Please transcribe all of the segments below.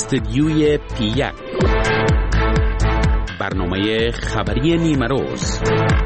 استدیوی پی1 برنامه خبری نیمه روز.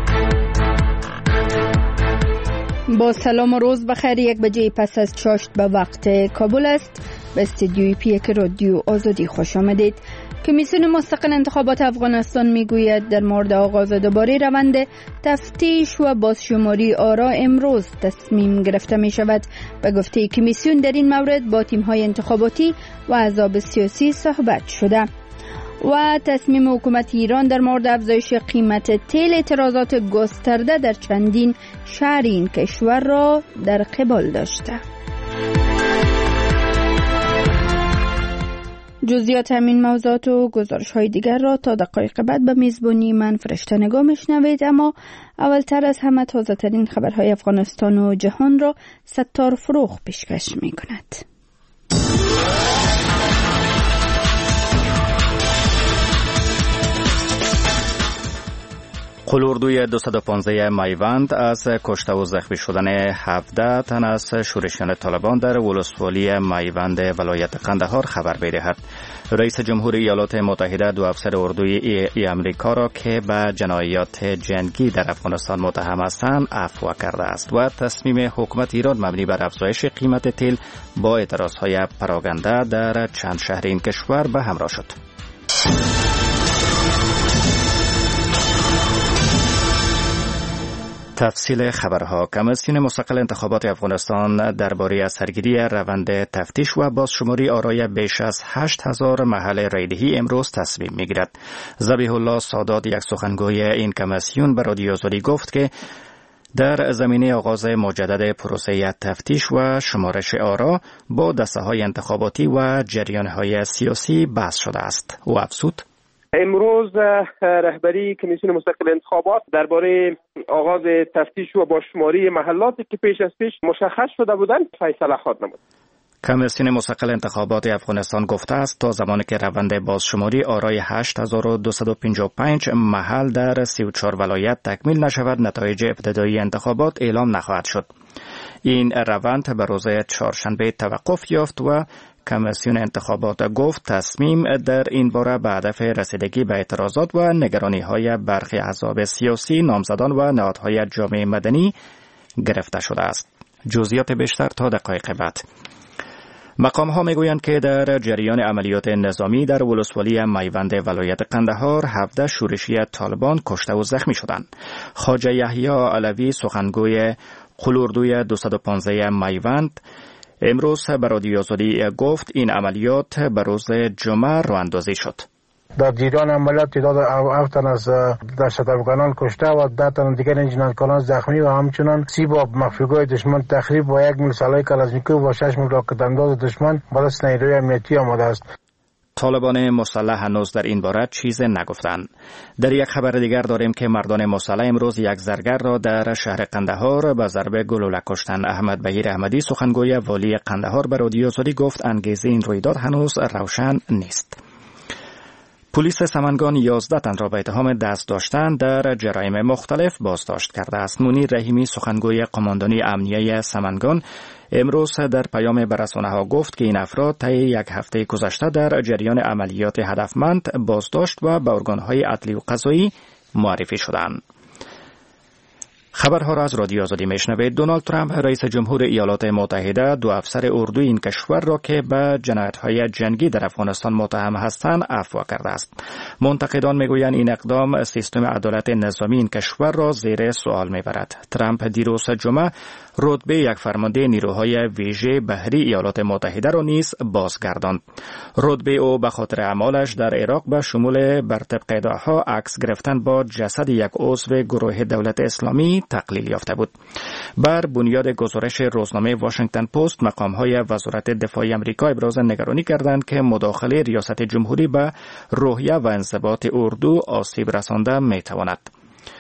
با سلام و روز بخیر. 1 بجه پس از چاشت به وقت کابل است. به استدیوی پی1 رادیو آزادی خوش آمدید. کمیسیون مستقل انتخابات افغانستان میگوید در مورد آغاز دوباره روند تفتیش و بازشماری آرا امروز تصمیم گرفته می شود. به گفته کمیسیون در این مورد با تیم‌های انتخاباتی و احزاب سیاسی صحبت شده. و تصمیم حکومت ایران در مورد افزایش قیمت تیل اعتراضات گسترده در چندین شهر این کشور را در قبال داشته. جزئیات همین موضوعات و گزارش‌های دیگر را تا دقایق بعد به میزبانی من فرشته نگاه میشنوید، اما اولتر از همه تازه ترین خبرهای افغانستان و جهان را ستار فروغ پیشکش می‌کند. قلوردوی 215 میوند از کشته و زخمی شدن 17 تن از شورشیان طالبان در ولسوالی میوند ولایت قندهار خبر می‌دهد. رئیس جمهور ایالات متحده 2 افسر اردوی آمریکا را که به جنایات جنگی در افغانستان متهم هستند عفو کرده است و تصمیم حکومت ایران مبنی بر افزایش قیمت تیل با اعتراضهای پراگنده در چند شهر این کشور به همراه شد. تفصیل خبرها. کمیسیون مستقل انتخابات افغانستان درباره سرگیری روند تفتیش و بازشماری آرای بیش از 8000 محل رایدهی امروز تصمیم میگیرد. ذبیح الله سادات، یک سخنگوی این کمیسیون، به رادیو آزادی گفت که در زمینه آغاز مجدد پروسه تفتیش و شمارش آرا با دسته‌های انتخاباتی و جریان‌های سیاسی بحث شده است. او افزود: امروز رهبری کمیسیون مستقل انتخابات درباره آغاز تفتیش و بازشماری محلاتی که پیش از پیش مشخص شده بودند فیصله خواهد نمود. کمیسیون مستقل انتخابات افغانستان گفته است تا زمانی که روند بازشماری آرای 8255 محل در 34 ولایت تکمیل نشود، نتایج ابتدایی انتخابات اعلام نخواهد شد. این روند به روز چهارشنبه توقف یافت و کمیسیون انتخابات گفت تصمیم در این باره به هدف رسیدگی به اعتراضات و نگرانی‌های برخی احزاب سیاسی، نامزدان و نهادهای جامعه مدنی گرفته شده است. جزئیات بیشتر تا دقایق بعد. مقام‌ها میگویند که در جریان عملیات نظامی در ولسوالی میوند ولایت قندهار 17 شورشی طالبان کشته و زخمی شدند. خواجه یحیی علوی، سخنگوی قلوردوی 215 میوند، امروز به رادیو آزادی گفت این عملیات به روز جمعه راه اندازی شد. در جریان عملیات تعداد 7 تن از دهشت افغانان کشته و 10 تن دیگر جنایتکاران زخمی و همچنان 30 باب مخفیگاه دشمن تخریب و 1 میل سلاح کلاشنیکوف و 6 میل راکت انداز دشمن برای نیروی امنیتی آماده است. طالبان مسلح هنوز در این باره چیز نگفتند. در یک خبر دیگر داریم که مردان مسلح امروز یک زرگر را در شهر قندهار به ضرب گلوله کشتند. احمد بهیر احمدی، سخنگوی والی قندهار، به رادیو آزادی گفت انگیزه این رویداد هنوز روشن نیست. پلیس سمنگان 11 تن را به اتهام دست داشتن در جرایم مختلف بازداشت کرده است. منیر رحیمی، سخنگوی قماندانی امنیه سمنگان، امروز در پیام به رسانه‌ها گفت که این افراد طی یک هفته گذشته در جریان عملیات هدفمند بازداشت و به ارگان‌های عدلی و قضایی معرفی شدند. خبرها را از رادیو آزادی میشنوید. دونالد ترامپ، رئیس جمهور ایالات متحده، 2 افسر اردوی این کشور را که به جنایت‌های جنگی در افغانستان متهم هستند عفو کرده است. منتقدان میگویند این اقدام سیستم عدالت نظامی این کشور را زیر سوال میبرد. ترامپ دیروز جمعه رتبه یک فرمانده نیروهای ویژه بحری ایالات متحده را نیز بازگرداند. رتبه او به خاطر اعمالش در عراق به شمول بر طبق ادعاها عکس گرفتن با جسد یک عضو گروه دولت اسلامی تقلیل یافته بود. بر بنیاد گزارش روزنامه واشنگتن پست، مقام‌های وزارت دفاع آمریکا ابراز نگرانی کردند که مداخله ریاست جمهوری به روحیه و انضباط اردو آسیب رسانده می‌تواند.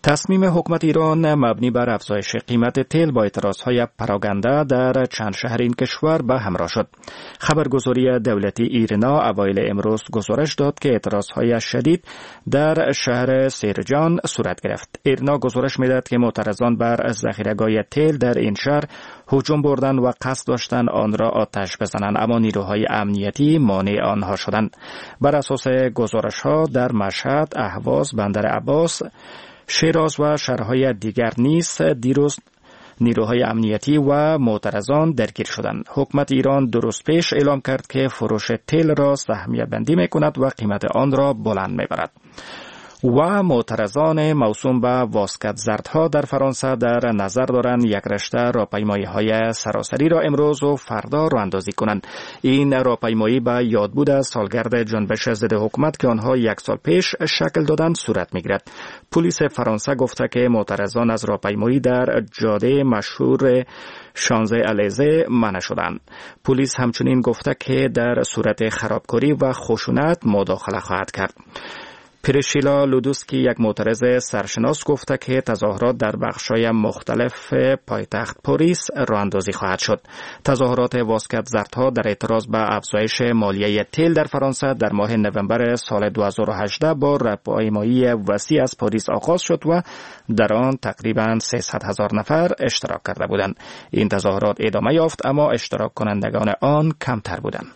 تصمیم حکومت ایران مبنی بر افزایش قیمت تیل با اعتراضهای پراگنده در چند شهر این کشور به همراه شد. خبرگزاری دولتی ایرنا اوایل امروز گزارش داد که اعتراضهای شدید در شهر سیرجان صورت گرفت. ایرنا گزارش می‌دهد که معترضان بر ذخیره‌گاه تیل در این شهر هجوم بردند و قصد داشتند آن را آتش بزنند، اما نیروهای امنیتی مانع آنها شدند. بر اساس گزارش‌ها در مشهد، اهواز، بندر عباس، شیراز و شهرهای دیگر نیز دیروز نیروهای امنیتی و معترضان درگیر شدند. حکومت ایران دو روز پیش اعلام کرد که فروش تیل را سهمیه بندی می‌کند و قیمت آن را بلند می‌برد. و معترضان موسوم به واسکت زردها در فرانسه در نظر دارند یک رشته راهپیمایی‌های سراسری را امروز و فردا راهاندازی کنند. این راهپیمایی به یادبود از سالگرد جنبش ضد حکومت که آنها یک سال پیش شکل دادند صورت می‌گیرد. پلیس فرانسه گفته که معترضان از راهپیمایی در جاده مشهور شانزه الیزه منع شدند. پلیس همچنین گفته که در صورت خرابکاری و خشونت مداخله خواهد کرد. پریشیلا لودوسکی، یک معترض سرشناس، گفته که تظاهرات در بخش‌های مختلف پایتخت پاریس راهاندازی خواهد شد. تظاهرات واسکت زردها در اعتراض به افزایش مالیه تیل در فرانسه در ماه نوامبر سال 2018 با راهپیمایی وسیع از پاریس آغاز شد و در آن تقریباً 300,000 نفر اشتراک کرده بودند. این تظاهرات ادامه یافت اما اشتراک کنندگان آن کمتر بودند.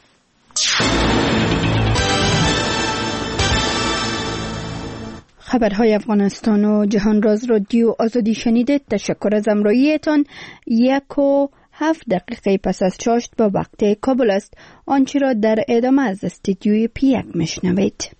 خبرهای افغانستان و جهان راز رادیو آزادی شنیدید. تشکر از همراهیتان. 1:07 پس از چاشت با وقت کابل است. آنچه را در ادامه از استودیوی پیک میشنوید.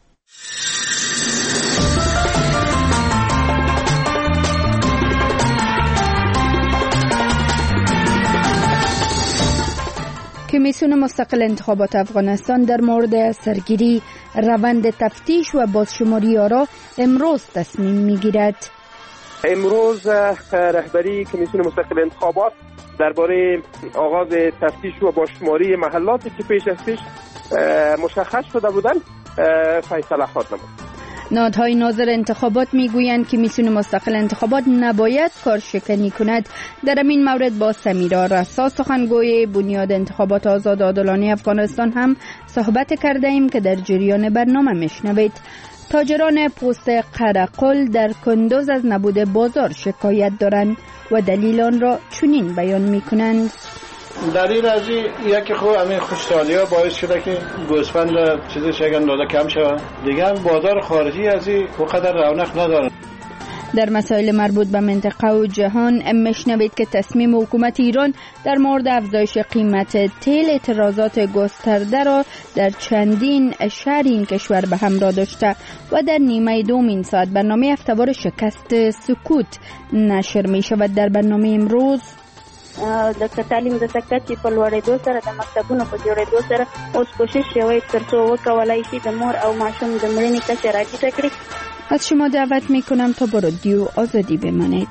کمیسیون مستقل انتخابات افغانستان در مورد سرگیری روند تفتیش و بازشماری آرا امروز تصمیم میگیرد. امروز رهبری کمیسیون مستقل انتخابات درباره آغاز تفتیش و بازشماری محلاتی که پیش از پیش مشخص شده بودند فیصله خواهد نمود. نهادهای ناظر انتخابات میگویند که کمیسیون مستقل انتخابات نباید کارشکنی کند. در این مورد با سمیرا رسا، سخنگوی بنیاد انتخابات آزاد عادلانه افغانستان هم صحبت کرده ایم که در جریان برنامه میشنوید. تاجران پوست قرقل در کندوز از نبود بازار شکایت دارند و دلیل آن را چنین بیان میکنند. دلیل از یکی خوب همین خوشحالی ها باعث شده که گوسفند چیزش اگر داده کم شود. دیگه هم بازار خارجی از این قدر رونق نداره. در مسائل مربوط به منطقه و جهان میشنوید که تصمیم حکومت ایران در مورد افزایش قیمت تیل اعتراضات گسترده را در چندین شهر این کشور به همراه داشته و در نیمه دوم این ساعت برنامه هفته‌وار شکست سکوت نشر می شود. در برنامه امروز د تعلیم د سکت په لوړېدو سره د مکتبونو په جوړېدو سره اوس کوشش شوی ترڅو وکولای شي د مور او ماشوم د مړینې کچه راټیټه کړي. از شما دعوت میکنم تا با رادیو آزادی بمانید.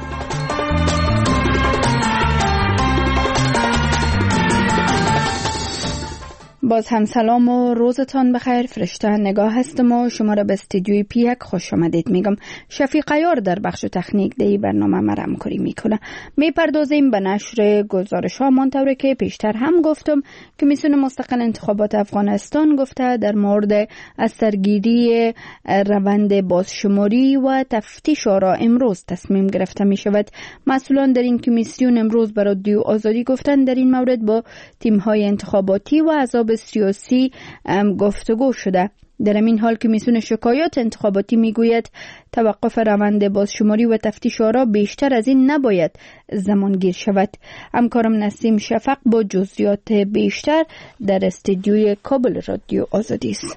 باز هم سلام و روزتان بخیر. فرشته نگاه هستم و شما را به استودیوی پیک خوش آمدید میگم. شفیق عیار در بخش تکنیک دی برنامه ما را همکاری میکنه. میپردازیم به نشر گزارش ها. منطوری که پیشتر هم گفتم کمیسیون مستقل انتخابات افغانستان گفته در مورد از سرگیری روند بازشماری و تفتیش آرا امروز تصمیم گرفته می شود. مسئولان در این کمیسیون امروز به رادیو آزادی گفتند در این مورد با تیم های انتخاباتی و احزاب سیاسی گفتگو شده. در این حال کمیسیون شکایات انتخاباتی میگوید توقف روند بازشماری و تفتیش آرا بیشتر از این نباید زمانگیر شود. همکارم نسیم شفق با جزئیات بیشتر در استودیوی کابل رادیو آزادی است.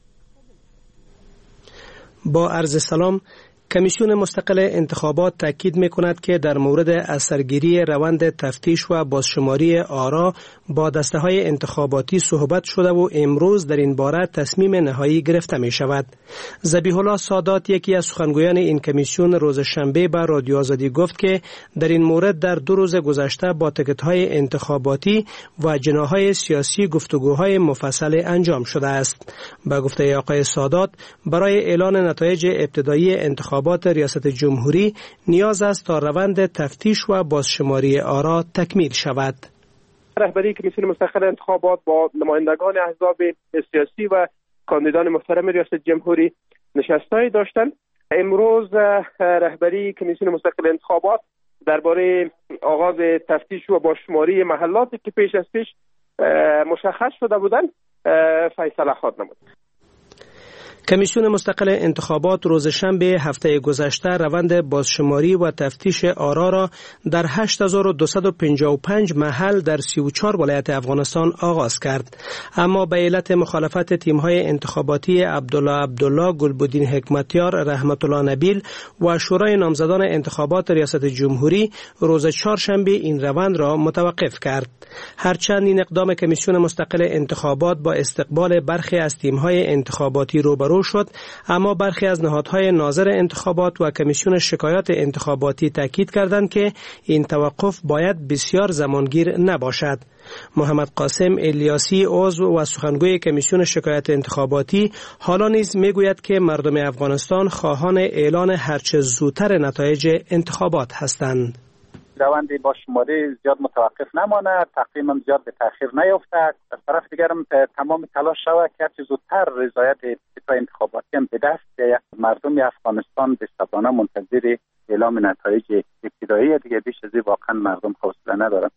با عرض سلام. کمیسیون مستقل انتخابات تاکید می‌کند که در مورد اثرگیری روند تفتیش و بازشماری آرا با دسته‌های انتخاباتی صحبت شده و امروز در این باره تصمیم نهایی گرفته می‌شود. ذبیح الله سادات، یکی از سخنگویان این کمیسیون، روز شنبه به رادیو آزادی گفت که در این مورد در 2 روز گذشته با تکت‌های انتخاباتی و جناح‌های سیاسی گفتگوهای مفصل انجام شده است. با گفته آقای سادات، برای اعلان نتایج ابتدایی انتخابات انتخابات ریاست جمهوری نیاز است تا روند تفتیش و بازشماری آرا تکمیل شود. رهبری کمیسیون مستقل انتخابات با نمایندگان احزاب سیاسی و کاندیدان محترم ریاست جمهوری نشستایی داشتند. امروز رهبری کمیسیون مستقل انتخابات درباره آغاز تفتیش و بازشماری محلاتی که پیش از پیش مشخص شده بودند فیصله خواهد نمود. کمیسیون مستقل انتخابات روز شنبه هفته گذشته روند بازشماری و تفتیش آرا را در 8255 محل در 34 ولایت افغانستان آغاز کرد. اما به علت مخالفت تیم‌های انتخاباتی عبدالله گلبدین حکمتیار، رحمت الله نبیل و شورای نامزدان انتخابات ریاست جمهوری روز چهارشنبه این روند را متوقف کرد. هرچند این اقدام کمیسیون مستقل انتخابات با استقبال برخی از تیم‌های انتخاباتی روبرو شد، اما برخی از نهادهای ناظر انتخابات و کمیسیون شکایات انتخاباتی تاکید کردند که این توقف باید بسیار زمانگیر نباشد. محمد قاسم الیاسی عضو و سخنگوی کمیسیون شکایات انتخاباتی حالا نیز میگوید که مردم افغانستان خواهان اعلان هرچه زودتر نتایج انتخابات هستند. روند بازشماری زیاد متوقف نماند، تقویم هم زیاد به تاخیر نیفتد. از طرف دیگر هم تمام تلاش شود که هرچه زودتر رضایت ابتدای انتخاباتی هم به دست بیاید. مردم افغانستان به صبرانه منتظر اعلام نتایج ابتدایی دیگه، بیش از این واقعا مردم حوصله ندارند.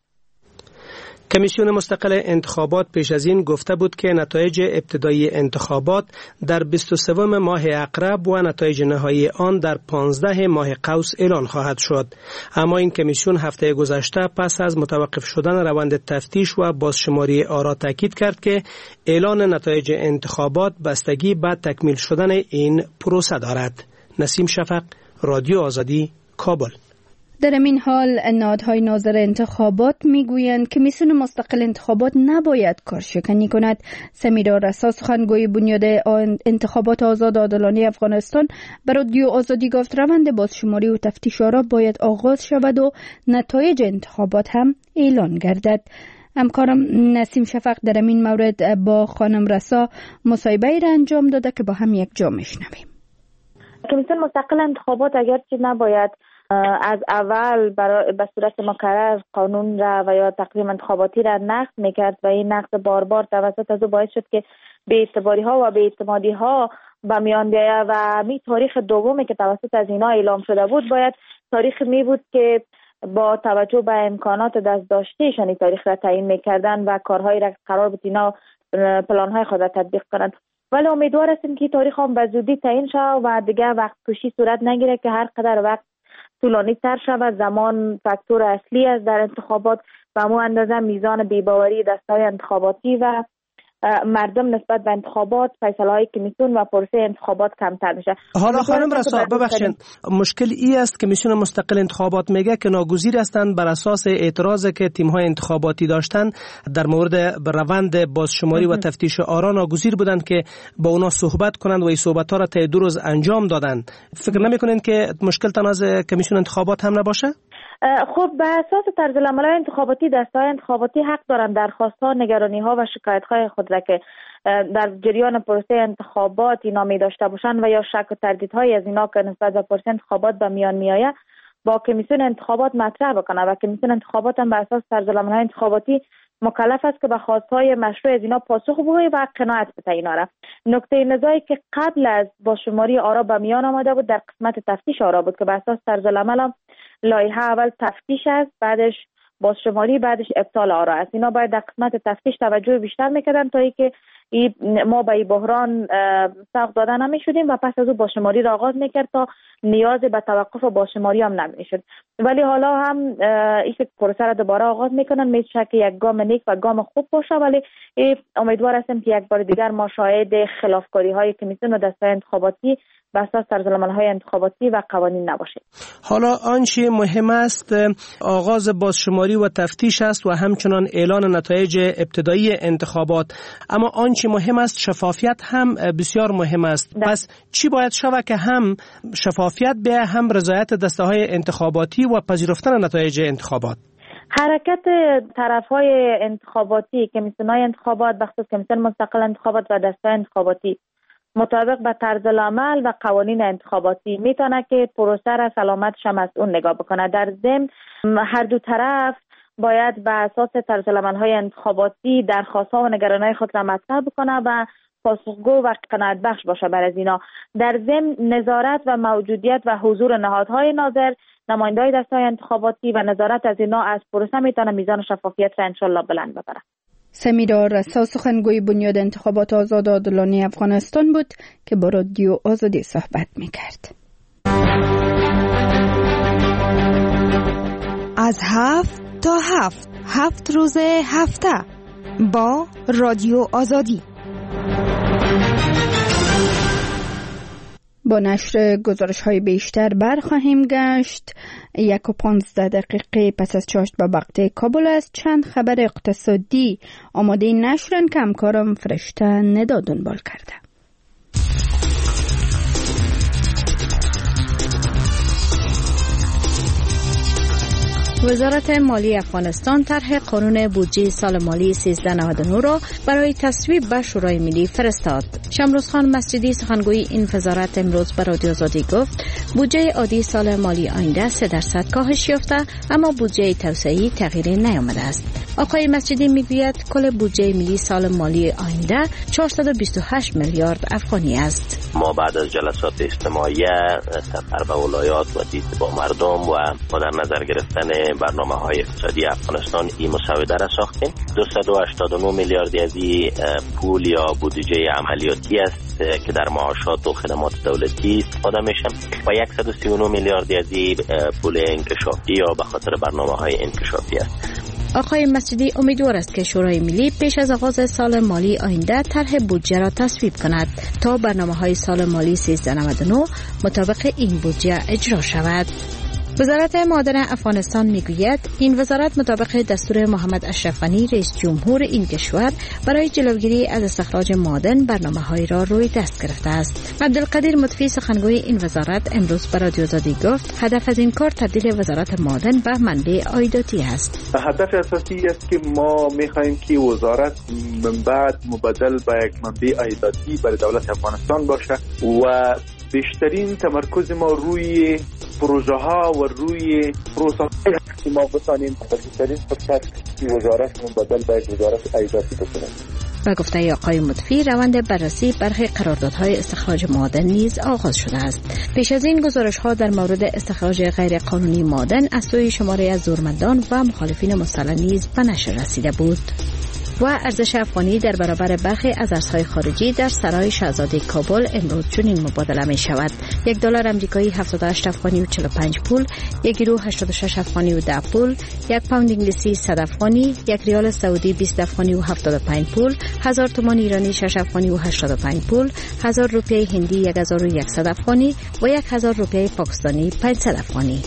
کمیسیون مستقل انتخابات پیش از این گفته بود که نتایج ابتدایی انتخابات در 23 ماه عقرب و نتایج نهایی آن در 15 ماه قوس اعلان خواهد شد. اما این کمیسیون هفته گذشته پس از متوقف شدن روند تفتیش و بازشماری آرا تاکید کرد که اعلان نتایج انتخابات بستگی به تکمیل شدن این پروسه دارد. نسیم شفق، رادیو آزادی، کابل. در این حال نهادهای ناظر انتخابات میگویند که کمیسیون مستقل انتخابات نباید کارشکنی کند. سمیرا رسا، سخنگوی بنیاد انتخابات آزاد عادلانه افغانستان، به رادیو آزادی گفت روند بازشماری و تفتیش آرا باید آغاز شود و نتایج انتخابات هم اعلان گردد. همکارم نسیم شفق در این مورد با خانم رسا مصاحبه را انجام داده که با هم یک جا میشنویم. کمیسیون مستقل انتخابات اگرچه نباید از اول به صورت مکرر قانون را و یا تقویم انتخاباتی را نقض میکرد و این نقض بار بار توسط از او باعث شد که به اعتباری ها و به اعتمادی ها به میان بیاید و می تاریخ دومی که توسط از اینا اعلام شده بود باید تاریخ می بود که با توجه به امکانات دست داشتهشان این تاریخ را تعیین میکردن و کارهایی را قرار بود اینا پلانهای خود را تطبیق کنند. ولی امیدوار هستیم که تاریخ هم به زودی تعیین شود و دیگر وقت کشی صورت نگیره که هر قدر وقت طولانی تر شود. زمان فاکتور اصلی است در انتخابات و همون اندازه میزان بی‌باوری دسته‌های انتخاباتی و مردم نسبت به انتخابات، فیصله‌های کمیسیون و پروسه انتخابات کمتر میشه. حالا خانم رسا ببخشید، مشکل ای است که کمیسیون مستقل انتخابات میگه که ناگزیر هستند بر اساس اعتراضی که تیم‌های انتخاباتی داشتن در مورد روند بازشماری و تفتیش آرا ناگزیر بودند که با اونا صحبت کنند و این صحبت‌ها را طی 2 روز انجام دادند. فکر نمی‌کنید که مشکل تنها از کمیسیون انتخابات هم نباشه؟ خب به اساس طرز العمل انتخاباتی دسته‌های انتخاباتی حق دارند درخواست‌ها، نگرانی‌ها و شکایت‌های خود را که در جریان پروسه انتخابات اینا می داشته باشند و یا شک و تردیدهای از اینا که نسبت به پروسه انتخابات به میان میآید با کمیسیون انتخابات مطرح بکنه و کمیسیون انتخابات هم به اساس طرز العمل انتخاباتی مکلف است که به خواستهای مشروع از اینا پاسخ بده و قناعت بده اینا را. نکته نزاعی که قبل از بازشماری آرا به میان آمده بود در قسمت تفتیش آرا بود که به اساس طرز العمل لایحه اول تفتیش است، بعدش بازشماری، بعدش ابطال آرا است. اینا باید در قسمت تفتیش توجه بیشتر میکردن تا اینکه ما به این بحران سوق داده نمیشدیم و پس از او بازشماری را آغاز میکرد تا نیاز به توقف بازشماری هم نمیشد. ولی حالا هم این پروسه را دوباره آغاز میکنن، میشه که یک گام نیک و گام خوب باشه، ولی امیدوار هستم که یک بار دیگر ما شاهد خلافکاری های کمیسیون و دسته‌های انتخاباتی به اساس طرزالعمل‌های انتخاباتی و قوانین نباشه. حالا آنچه مهم است آغاز بازشماری و تفتیش است و همچنان اعلان نتایج ابتدایی انتخابات، اما آنچه مهم است شفافیت هم بسیار مهم است. پس چی باید شود که هم شفافیت به هم رضایت دسته‌های انتخاباتی و پذیرفتن نتایج انتخابات؟ حرکت طرف‌های انتخاباتی، کمیسیون‌های انتخابات، بخصوص کمیسیون مستقل انتخابات و دسته‌های انتخاباتی مطابق به طرز العمل و قوانین انتخاباتی میتونه که پروسه را سلامتش هم از اون نگاه بکنه. در ضمن هر دو طرف باید به اساس طرز العمل‌های انتخاباتی درخواست‌ها و نگرانی‌های خود را مطرح بکنه و پاسخگو و قناعت بخش باشه بر از اینا. در ضمن نظارت و موجودیت و حضور نهادهای ناظر، نماینده‌های دسته‌های انتخاباتی و نظارت از اینا از پروسه میتونه میزان شفافیت را انشالله بلند ببره. سمیرا رسا سخنگوی بنیاد انتخابات آزاد و عادلانه افغانستان بود که با رادیو آزادی صحبت میکرد. از 7 تا 7 روز هفته با رادیو آزادی. با نشر گزارش‌های بیشتر برخواهیم گشت. 1:15 پس از چاشت به وقت کابل است. چند خبر اقتصادی آماده نشرن که همکارم فرشته ندا دنبال کرده. وزارت مالی افغانستان طرح قانون بودجه سال مالی 1399 را برای تصویب به شورای ملی فرستاد. شمروزخان مسجدی سخنگوی این وزارت امروز به رادیو آزادی گفت بودجه عادی سال مالی آینده 3% کاهش یافته، اما بودجه توسعه‌ای تغییری نیامده است. آقای مسجدی میگوید کل بودجه ملی سال مالی آینده 428 میلیارد افغانی است. ما بعد از جلسات اجتماعیه سفر به ولایات و دید با مردم و با در نظر گرفتن برنامه‌های اقتصادی افغانستان این مسوده را ساختیم. 289 میلیارد از این پول یا بودجه عملیاتی است که در معاشات و خدمات دولتی استفاده میشه و 139 میلیارد از این پول انکشافی یا به خاطر برنامه‌های انکشافی است. آقای مسجدی امیدوار است که شورای ملی پیش از آغاز سال مالی آینده طرح بودجه را تصویب کند تا برنامه‌های سال مالی 1399 مطابق این بودجه اجرا شود. وزارت معادن افغانستان میگوید این وزارت مطابق دستور محمد اشرف غنی رئیس جمهور این کشور برای جلوگیری از استخراج معادن برنامه‌هایی را روی دست گرفته است. عبدالقدیر مطفی سخنگوی این وزارت امروز به رادیو آزادی گفت هدف از این کار تبدیل وزارت معادن به منبع عایداتی است. هدف اساسی است که ما می‌خواهیم که وزارت من بعد مبدل به یک منبع عایداتی برای دولت افغانستان باشه و بیشترین تمرکز ما روی پروژه ها و روی پروسه که ما بتانیم بیشترین فرصت که وزارت مبدل به وزارت عایداتی بکنیم. و گفته آقای مطفی روند بررسی برخی قراردادهای استخراج معادن نیز آغاز شده است. پیش از این گزارش‌ها در مورد استخراج غیر قانونی معادن از سوی شماری از زورمندان و مخالفین مسلح نیز به نشر رسیده بود. و ارزش افغانی در برابر برخی از ارزهای خارجی در سرای شاهزاده کابل امروز چنین مبادله می شود: $1 آمریکایی 78 افغانی و 45 پول، 1 یورو 86 افغانی و 10 پول، 1 پوند انگلیسی 100 افغانی، 1 ریال سعودی 20 افغانی و 75 پول، 1000 تومان ایرانی 6 افغانی و 85 پول، 1000 روپیه هندی 1100 افغانی و 1000 روپیه پاکستانی 500 افغانی.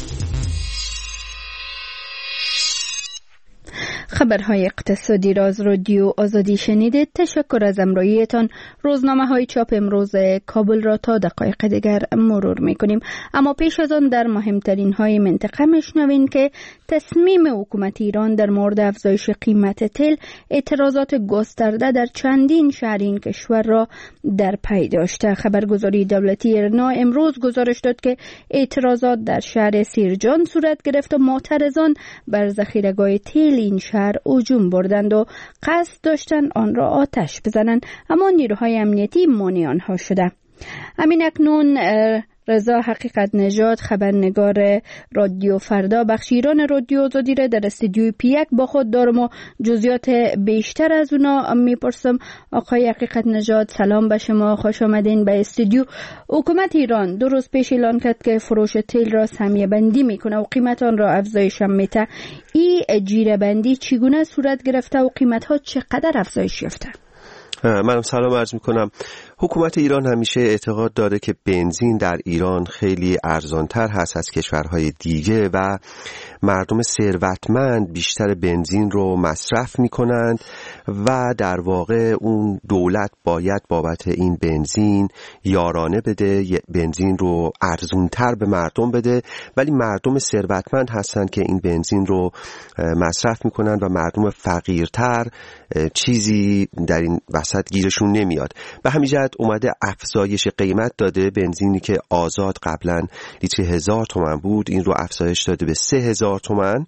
خبرهای اقتصادی را از رادیو آزادی شنیدید. تشکر از همراهیتان. روزنامه‌های چاپ امروز کابل را تا دقایق دیگر مرور می‌کنیم، اما پیش از آن در مهمترین های منطقه میشنوین که تصمیم حکومت ایران در مورد افزایش قیمت تیل اعتراضات گسترده در چندین شهر این کشور را در پی داشته. خبرگزاری دولتی ایرنا امروز گزارش داد که اعتراضات در شهر سیرجان صورت گرفت و معترضان بر ذخیره‌گاه تیل این شهر هجوم بردند و قصد داشتند آن را آتش بزنند، اما نیروهای امنیتی مانع آنها شده. همین اکنون رضا حقیقت نژاد خبرنگار رادیو فردا بخش ایران رادیو آزادی را در استودیوی پیک با خود دارم و جزئیات بیشتر از اونا میپرسم. آقای حقیقت نژاد سلام به شما، خوش آمدین به استودیو. حکومت ایران 2 روز پیش اعلان کرد که فروش تیل را سهمیه بندی میکنه و قیمت آن را افزایش هم میده. این جیره بندی چگونه صورت گرفته و قیمت ها چقدر افزایش یافته؟ منم سلام عرض میکنم. حکومت ایران همیشه اعتقاد داره که بنزین در ایران خیلی ارزانتر هست از کشورهای دیگه و مردم ثروتمند بیشتر بنزین رو مصرف میکنند و در واقع اون دولت باید بابت این بنزین یارانه بده، بنزین رو ارزونتر به مردم بده، ولی مردم ثروتمند هستن که این بنزین رو مصرف میکنن و مردم فقیرتر چیزی در این وسط گیرشون نمیاد. به همین جهت اومده افزایش قیمت داده. بنزینی که آزاد قبلا لیتری 1000 تومان بود، این رو افزایش داده به 3000 تومان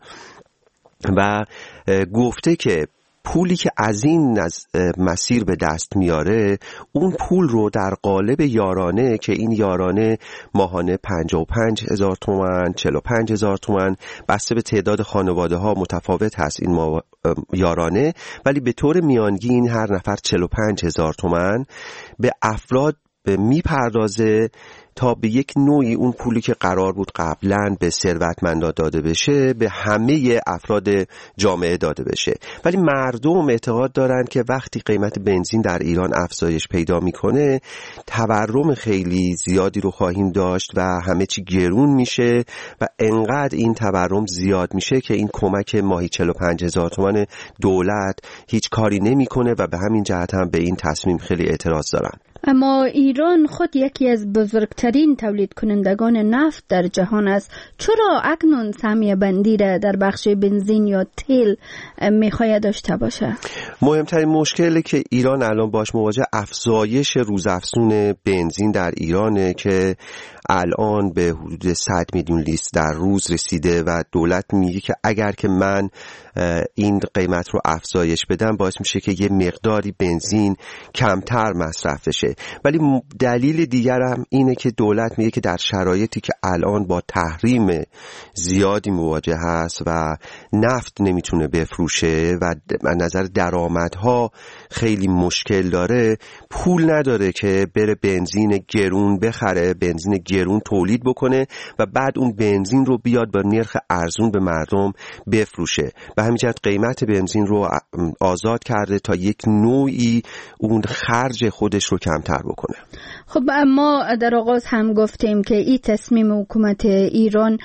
و گفته که پولی که از این مسیر به دست میاره، اون پول رو در قالب یارانه که این یارانه ماهانه 55,000 تومان، 45,000 تومان، بسته به تعداد خانواده ها متفاوت هست این یارانه، ولی به طور میانگین هر نفر 45,000 تومان به افراد میپردازه تا به یک نوعی اون پولی که قرار بود قبلا به ثروتمندان داده بشه به همه افراد جامعه داده بشه. ولی مردم اعتقاد دارن که وقتی قیمت بنزین در ایران افزایش پیدا میکنه، تورم خیلی زیادی رو خواهیم داشت و همه چی گرون میشه و انقدر این تورم زیاد میشه که این کمک ماهی 45,000 تومان دولت هیچ کاری نمیکنه و به همین جهت هم به این تصمیم خیلی اعتراض دارن. اما ایران خود یکی از بزرگترین تولید کنندگان نفت در جهان است. چرا اکنون سهمیه بندی را در بخش بنزین یا تیل میخواهد داشته باشه؟ مهمترین مشکلی که ایران الان باش مواجه افزایش روزافزون بنزین در ایرانه که الان به حدود 100 میلیون لیتر در روز رسیده و دولت میگه که اگر که من این قیمت رو افزایش بدم باعث میشه که یه مقداری بنزین کمتر مصرف بشه. ولی دلیل دیگر هم اینه که دولت میگه که در شرایطی که الان با تحریم زیادی مواجه هست و نفت نمیتونه بفروشه و از نظر درآمدها خیلی مشکل داره، پول نداره که بره بنزین گرون بخره، بنزین گرون تولید بکنه و بعد اون بنزین رو بیاد با نرخ ارزون به مردم بفروشه. به همین جهت قیمت بنزین رو آزاد کرده تا یک نوعی اون خرج خودش رو کمتر بکنه. خب اما در آغاز هم گفتیم که این تصمیم حکومت ایران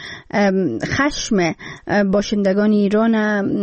خشم باشندگان ایران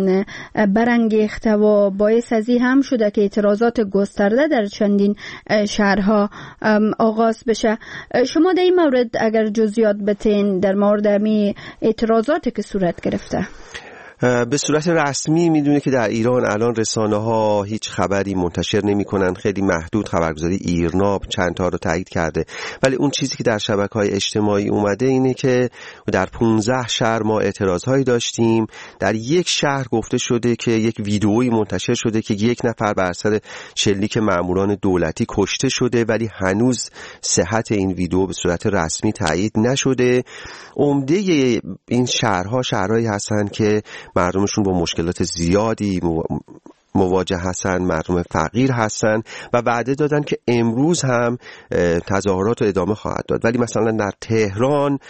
برانگیخته و باعث از این هم شده که اعتراضات گسترده در چندین شهرها آغاز بشه. شما در این مورد اگر جزئیات بتین در مورد امی اعتراضاتی که صورت گرفته؟ به صورت رسمی میدونه که در ایران الان رسانه ها هیچ خبری منتشر نمی کنن، خیلی محدود. خبرگزاری ایرنا چند تا رو تایید کرده، ولی اون چیزی که در شبکه‌های اجتماعی اومده اینه که در 15 شهر ما اعتراضهایی داشتیم. در یک شهر گفته شده که یک ویدئویی منتشر شده که یک نفر بر اثر شلیک ماموران دولتی کشته شده، ولی هنوز صحت این ویدئو به صورت رسمی تایید نشده. عمده این شهرها شهرهایی هستن که مردمشون با مشکلات زیادی مواجه هستن، مردم فقیر هستن و وعده دادن که امروز هم تظاهرات ادامه خواهد داد. ولی مثلا در تهران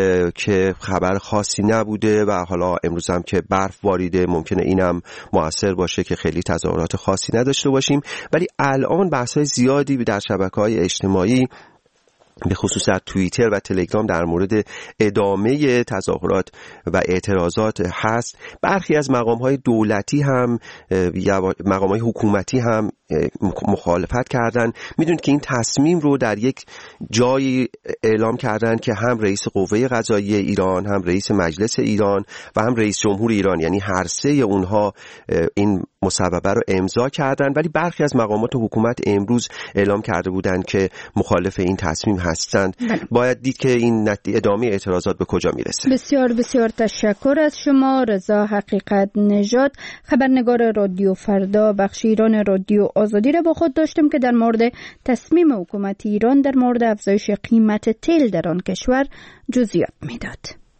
که خبر خاصی نبوده و حالا امروز هم که برف باریده، ممکنه اینم مؤثر باشه که خیلی تظاهرات خاصی نداشته باشیم. ولی الان بحث‌های زیادی در شبکه‌های اجتماعی به خصوص در توییتر و تلگرام در مورد ادامه تظاهرات و اعتراضات هست. برخی از مقام‌های دولتی هم یا مقام‌های حکومتی هم مخالفت کردن. میدونید که این تصمیم رو در یک جایی اعلام کردن که هم رئیس قوه قضاییه ایران، هم رئیس مجلس ایران و هم رئیس جمهور ایران، یعنی هر سه اونها این مصوبه رو امضا کردن. ولی برخی از مقامات حکومت امروز اعلام کرده بودند که مخالف این تصمیم هستند. باید دید که این ادامه اعتراضات به کجا میرسه. بسیار بسیار تشکر از شما. رضا حقیقت نژاد، خبرنگار رادیو فردا بخش ایران رادیو آزادی را با خود داشتم که در مورد تصمیم حکومت ایران در مورد افزایش قیمت تیل در آن کشور جزئیات میداد.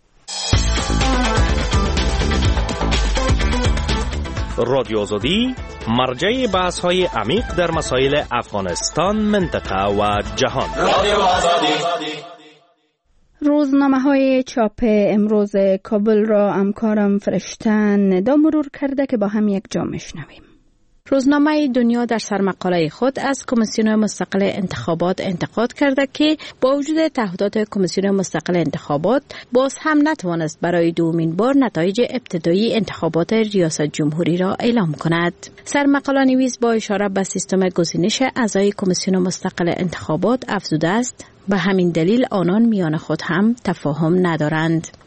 رادیو آزادی مرجع بحث‌های عمیق در مسائل افغانستان، منطقه و جهان. رادیو آزادی. روزنامه‌های چاپ امروز کابل را همکارم فرشتن ندا مرور کرده که با هم یک جا میشنویم. روزنامه دنیا در سرمقاله خود از کمیسیون مستقل انتخابات انتقاد کرده که با وجود تعهدات کمیسیون مستقل انتخابات باز هم نتوانست برای دومین بار نتایج ابتدایی انتخابات ریاست جمهوری را اعلام کند. سرمقاله نویس با اشاره به سیستم گزینش اعضای کمیسیون مستقل انتخابات افزوده است به همین دلیل آنان میان خود هم تفاهم ندارند.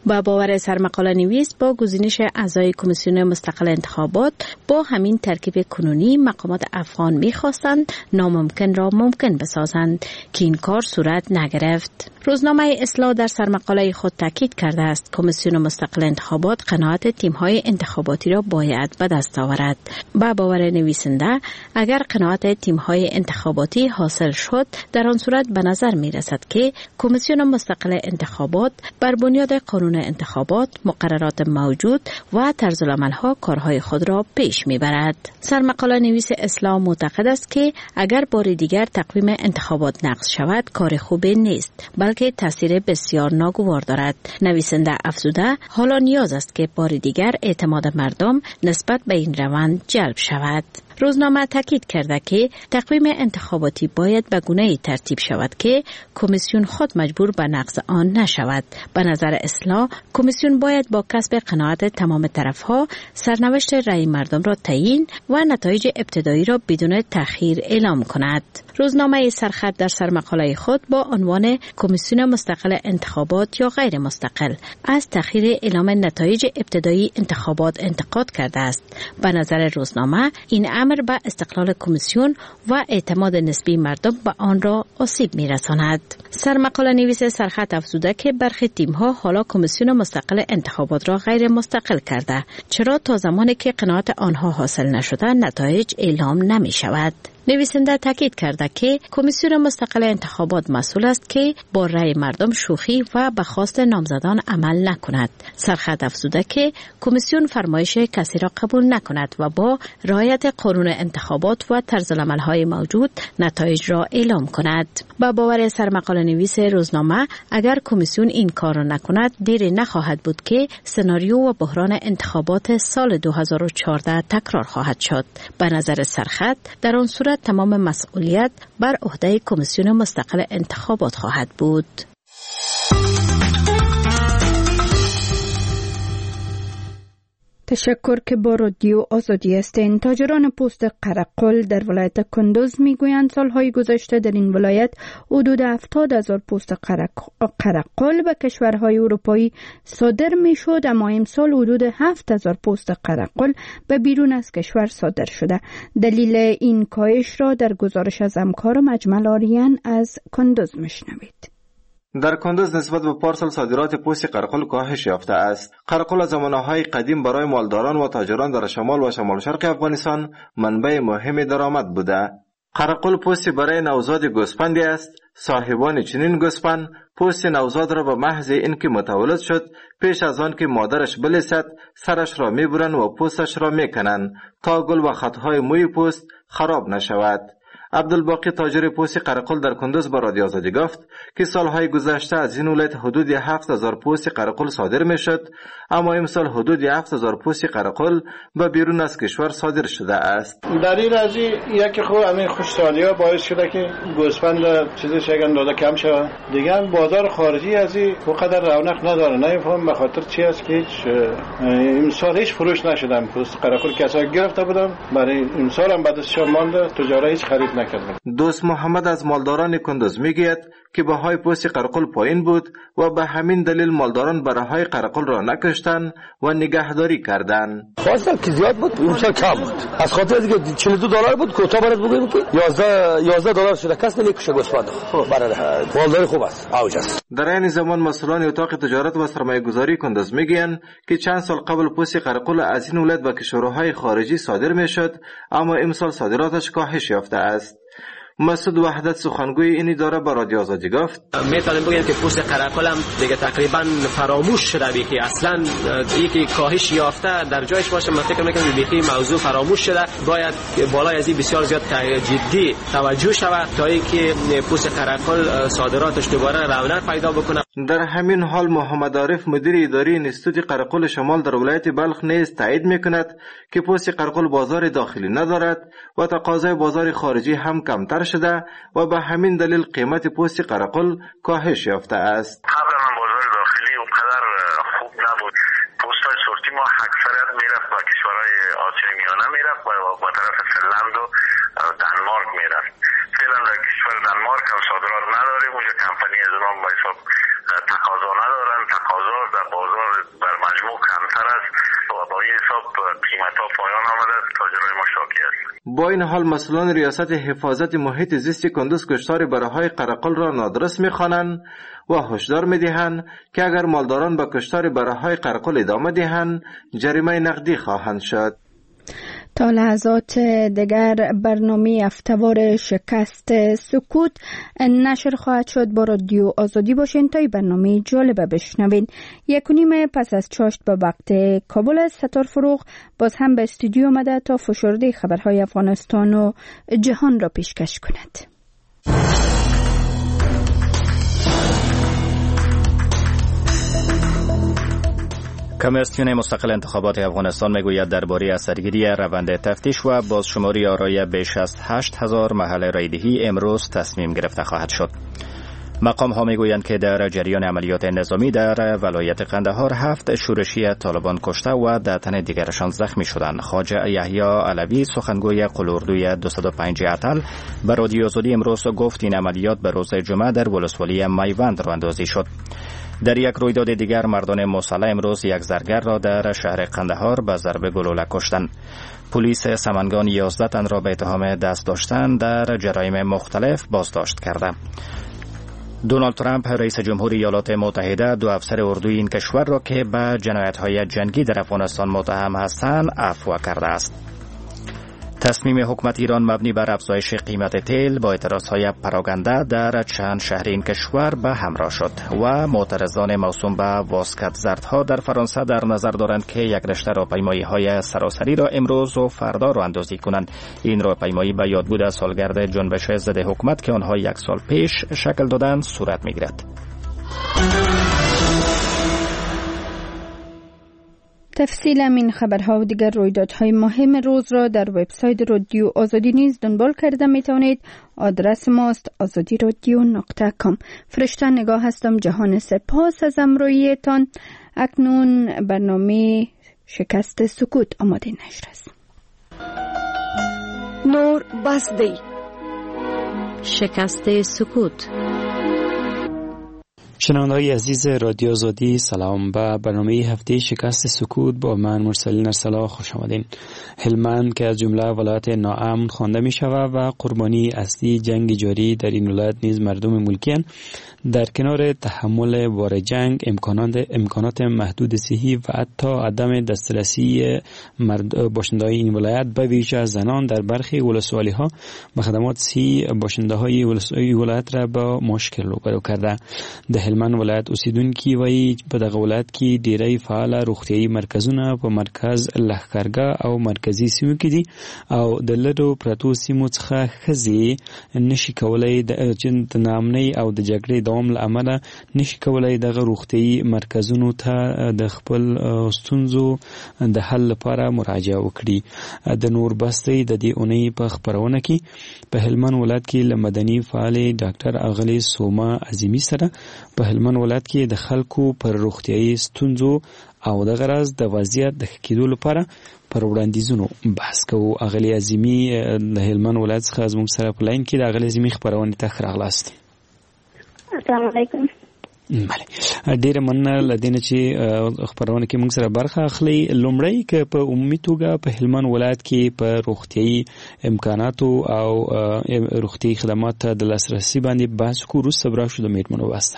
با باور سرمقاله نویس با گزینش اعضای کمیسیون مستقل انتخابات با همین ترکیب کنونی مقامات افغان می‌خواستند ناممکن را ممکن بسازند که این کار صورت نگرفت. روزنامه اصلاح در سرمقاله خود تاکید کرده است کمیسیون مستقل انتخابات قناعت تیم‌های انتخاباتی را باید به دست آورد. با باور نویسنده اگر قناعت تیم‌های انتخاباتی حاصل شد در آن صورت به نظر می‌رسد که کمیسیون مستقل انتخابات بر بنیاد قانون انتخابات، مقررات موجود و طرزالعمل‌ها کارهای خود را پیش می‌برد. سرمقاله نویس اصلاح معتقد است که اگر بار دیگر تقویم انتخابات نقض شود کار خوبی نیست بلکه تاثیر بسیار ناگوار دارد. نویسنده افزوده حالا نیاز است که بار دیگر اعتماد مردم نسبت به این روند جلب شود. روزنامه تاکید کرده که تقویم انتخاباتی باید به گونه‌ای ترتیب شود که کمیسیون خود مجبور به نقض آن نشود. به نظر اصلاح کمیسیون باید با کسب قناعت تمام طرف‌ها سرنوشت رأی مردم را تعیین و نتایج ابتدایی را بدون تأخیر اعلام کند. روزنامه سرخط در سرمقاله خود با عنوان کمیسیون مستقل انتخابات یا غیر مستقل از تأخیر اعلام نتایج ابتدایی انتخابات انتقاد کرده است. به نظر روزنامه این امر به استقلال کمیسیون و اعتماد نسبی مردم به آن را آسیب می‌رساند. سرمقاله نویس سرخط افزوده که برخی تیم‌ها حالا کمیسیون مستقل انتخابات را غیر مستقل کرده، چرا تا زمانی که قناعت آنها حاصل نشده نتایج اعلام نمی‌شود. نویسنده تاکید کرده که کمیسیون مستقل انتخابات مسئول است که با رأی مردم شوخی و به خواست نامزدان عمل نکند. سرخط افزوده که کمیسیون فرمایش کسی را قبول نکند و با رعایت قانون انتخابات و طرزالعمل‌های موجود نتایج را اعلام کند. با باور سرمقاله نویس روزنامه اگر کمیسیون این کار را نکند دیر نخواهد بود که سناریو و بحران انتخابات سال 2014 تکرار خواهد شد. به نظر سرخط در آن صورت تمام مسئولیت بر عهده کمیسیون مستقل انتخابات خواهد بود. تشکر که با رادیو آزادی هستین. تاجران پوست قرقل در ولایت کندوز میگویند سالهای گذشته در این ولایت حدود 70,000 پوست قرقل به کشورهای اروپایی صادر میشد، اما امسال حدود 7,000 پوست قرقل به بیرون از کشور صادر شده. دلیل این کاهش را در گزارش از همکار مجمل آریان از کندوز میشنوید. در کندوز نسبت به پارسال صادرات پوست قرقل کاهش یافته است. قرقل از زمانه‌های قدیم برای مالداران و تاجران در شمال و شمال شرق افغانستان منبع مهم درآمد بوده. قرقل پوستی برای نوزاد گوسفندی است. صاحبان چنین گوسفند پوست نوزاد را به محض اینکه متولد شد پیش از آن که مادرش بلیسد سرش را میبرند و پوستش را میکنند تا گل و خطهای موی پوست خراب نشود. عبدالباقی تاجر پوست قرقل در کندوز با رادیو آزادی گفت که سالهای گذشته از این ولایت حدود 7,000 پوست قرقل صادر میشد، اما امسال حدود 7,000 پوست قرقل به بیرون از کشور صادر شده است. دلیل از یکی خو همین خوشحالی‌ها باعث شده که گوسفند چیزش یک اندازه کم شود. دیگه بازار خارجی از این قدر رونق نداره. نمیفهم به خاطر چی است که هیچ امسال هیچ فروش نشدم. پوست قرقل کسایی گرفته بودم، برای امسال هم بعد از شام مانده تجاری هیچ خرید نکردم. دوست محمد از مالداران کندوز میگوید که بهای پوست قرقل پایین بود و به همین دلیل مالداران برای قرقل را نکشتند و نگهداری کردند. خواستم که زیاد بود، امسال کم بود. از خاطر دیگه $42 بود، کوتا برات بگویم که $11 شده، کس نمیکشه گوسفند. برای مالداری خوب است، اوج است. در این زمان مسئولان اتاق تجارت و سرمایه گذاری کندوز میگویند که چند سال قبل پوست قرقل از این ولایت به کشورهای خارجی صادر میشد، اما امسال صادراتش کاهش یافته است. مسعود وحدت سخنگوی این اداره با رادیو آزادی گفت میتونیم بگیم که پوست قرقل هم دیگه تقریبا فراموش شده، بیخی اصلا یکی کاهش یافته در جایش باشه. من فکر میکنم بیخی موضوع فراموش شده، باید بالای از این بسیار زیاد جدی توجه شود تا اینکه پوست قرقل صادراتش دوباره رونق پیدا بکنه. در همین حال محمد عارف مدیر اداری انستیتوت قرقل شمال در ولایت بلخ نیز تایید میکند که پوست قرقل بازار داخلی ندارد و تقاضای بازار خارجی هم کمتر شده و به همین دلیل قیمت پوست قرقل کاهش یافته است. قبلا بازار داخلی اونقدر خوب نبود. پوستای سورتی ما اکثریت میرفت با کشورهای آسیای میانه میرفت و با طرف فنلند و دانمارک میرفت. فعلا در کشور دانمارک هم صادرات نداریم. اونجا کمپانی از اونها با حساب تقاضا ندارن، تقاضا در بازار بر مجموع کمتر است و با این حساب قیمت‌ها پایان آمده است، تاجرای ما شاکی است. با این حال مسئولان ریاست حفاظت محیط زیست کندوز کشتار بره‌های قرقل را نادرست می‌خوانند و هشدار می‌دهند که اگر مالداران به کشتار بره‌های قرقل ادامه دهند جریمه نقدی خواهند شد. تا لحظات دیگر برنامه هفته‌وار شکست سکوت نشر خواهد شد. با رادیو آزادی باشین تا این برنامه جالب بشنوین. 1:30 پس از چاشت به وقت کابل است. ستار فروغ باز هم به استودیو آمده تا فشرده خبرهای افغانستان و جهان را پیشکش کند. کمیسیون مستقل انتخابات افغانستان میگوید درباره اثرگیری روند تفتیش و بازشماری آرای بیش از 8,000 محل رایدهی امروز تصمیم گرفته خواهد شد. مقام ها میگویند که در جریان عملیات نظامی در ولایت قندهار 7 شورشی طالبان کشته و 10 تن دیگرشان زخمی شدند. خواجه یحیی علوی سخنگوی قلوردوی 205 اتل به رادیو آزادی امروز گفت این عملیات به روز جمعه در ولسوالی میوند راهاندازی شد. در یک رویداد دیگر مردان مسلح امروز یک زرگر را در شهر قندهار به ضرب گلوله کشتند. پلیس سمنگان 11 تن را به اتهام دست داشتن در جرایم مختلف بازداشت کرده. دونالد ترامپ رئیس جمهوری ایالات متحده 2 افسر اردوی این کشور را که به جنایت‌های جنگی در افغانستان متهم هستند عفو کرده است. تصمیم حکومت ایران مبنی بر افزایش قیمت تیل با اعتراضهای پراکنده در چند شهر این کشور به همراه شد و معترضان موسوم به واسکت زردها در فرانسه در نظر دارند که یک رشته راهپیمایی‌های سراسری را امروز و فردا راهاندازی کنند. این راهپیمایی به یادبود سالگرد جنبش ضد حکومت که آنها 1 سال پیش شکل دادند صورت می‌گیرد. تفصیل این خبرها و دیگر رویدادهای مهم روز را در وبسایت رادیو آزادی نیز دنبال کرده می توانید. آدرس ماست azadiradio.com. فرشته نگاه هستم. جهان سپاس از همراهیتان. اکنون برنامه شکست سکوت آماده نشر است. نور بسدی شکست سکوت. شنونده‌های عزیز رادیو آزادی سلام. به برنامه هفته شکست سکوت با من مرسلین ارسلا خوش آمدین. هلمند که از جمله ولایت ناامن خوانده می شود و قربانی اصلی جنگ جاری در این ولایت نیز مردم ملکی‌اند. در کنار تحمل بار جنگ امکانات محدود صحی و حتی عدم دسترسی باشنده‌های این ولایت به ویژه زنان در برخی ولسوالی‌ها به خدمات صحی باشنده‌های ولایت را با مشکل روبرو کرده. د هلمند ولایت اوسیدونکي وایي په دغه ولایت کې ډیری فعال روغتیايي مرکزونه په مرکز لښکرګاه او مرکزی سیمو کې دي او د لرو پرتو سیمو څخه ښځې نشي کولای د نامنۍ او د جګړې دوام له امله نشي کولای دغه روغتیايي مرکزونو ته د خپل ستونزو د حل لپاره مراجعه وکړي. د نور بستۍ د دې اونۍ په خبرونه کې په هلمند ولایت کې له مدني فعال ډاکټر اغلی سوما عظیمی سره په هلمند ولایت کې د خلکو پر روغتیايي ستونزو او د غرض د وضعیت د ښه کېدو لپاره پر وړاندیزونو بحث کوو. اغلی عظیمی د هلمند ولایت څخه زموږ سره په لاین کې د اغلی عظیمی خبرونې ته راغلاست. السلام علیکم. بله ډیره مننه لدینه چې خبرونه کې موږ سره برخه اخلي. لومړی که په عمومي توګه په هلمند ولایت کې په روغتيایي امکاناتو او روغتيایي خدماتو د لاسرسي باندې بحث کوو. وروسته به راشو د میرمنو واسطه.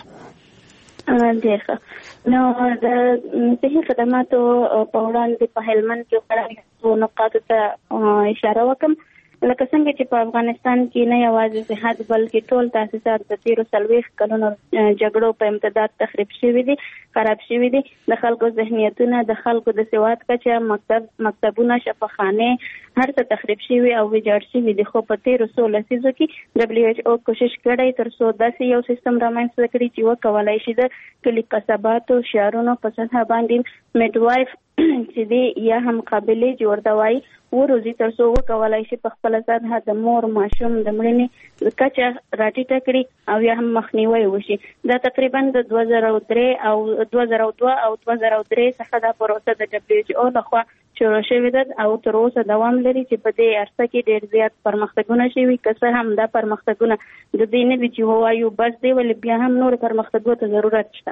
ډیر ښه. نو د صحي خدماتو په وړاندې په هلمند کې خورا نقاطو ته اشاره وکم. لکه څنګه چې په افغانستان کې نه یوازې صحت بلکې ټول تاسیسات د تیرو 40 کلونو جګړو په امتداد تخریب شوي دي، خراب شوي دي. د خلکو ذهنیتونه، د خلکو د سواد کچه، مکتبونه، شفاخانې هر څه تخریب شوي او ویجاړ شوي دي. خو په تیرو 16 لسیزو کې WHO کوشش کړی تر څو داسې یو سیستم رامنځته کړي چې وکولای شي د کلي قصباتو شهرونو په سطح باندې میډوایف چې دی یا هم قابلې جوړ دوای وروزی تر څو وکولای شي په خپل سطح د مور ماشوم د مړینې کچه راټیټه کړي او یا هم مخنیوي وشي. دا تقریبا د 2003 او 2002 او 2003 څخه دا پروسه د WHO لخوا شروع شوې ده او تر اوسه دوام لري چې په دې عرصه کې ډېر زیات پرمختګونه شوي، که څه هم دا پرمختګونه د دې نه دي چې ووایو بس دی، ولې بیا هم نور پرمختګونو ته ضرورت شته.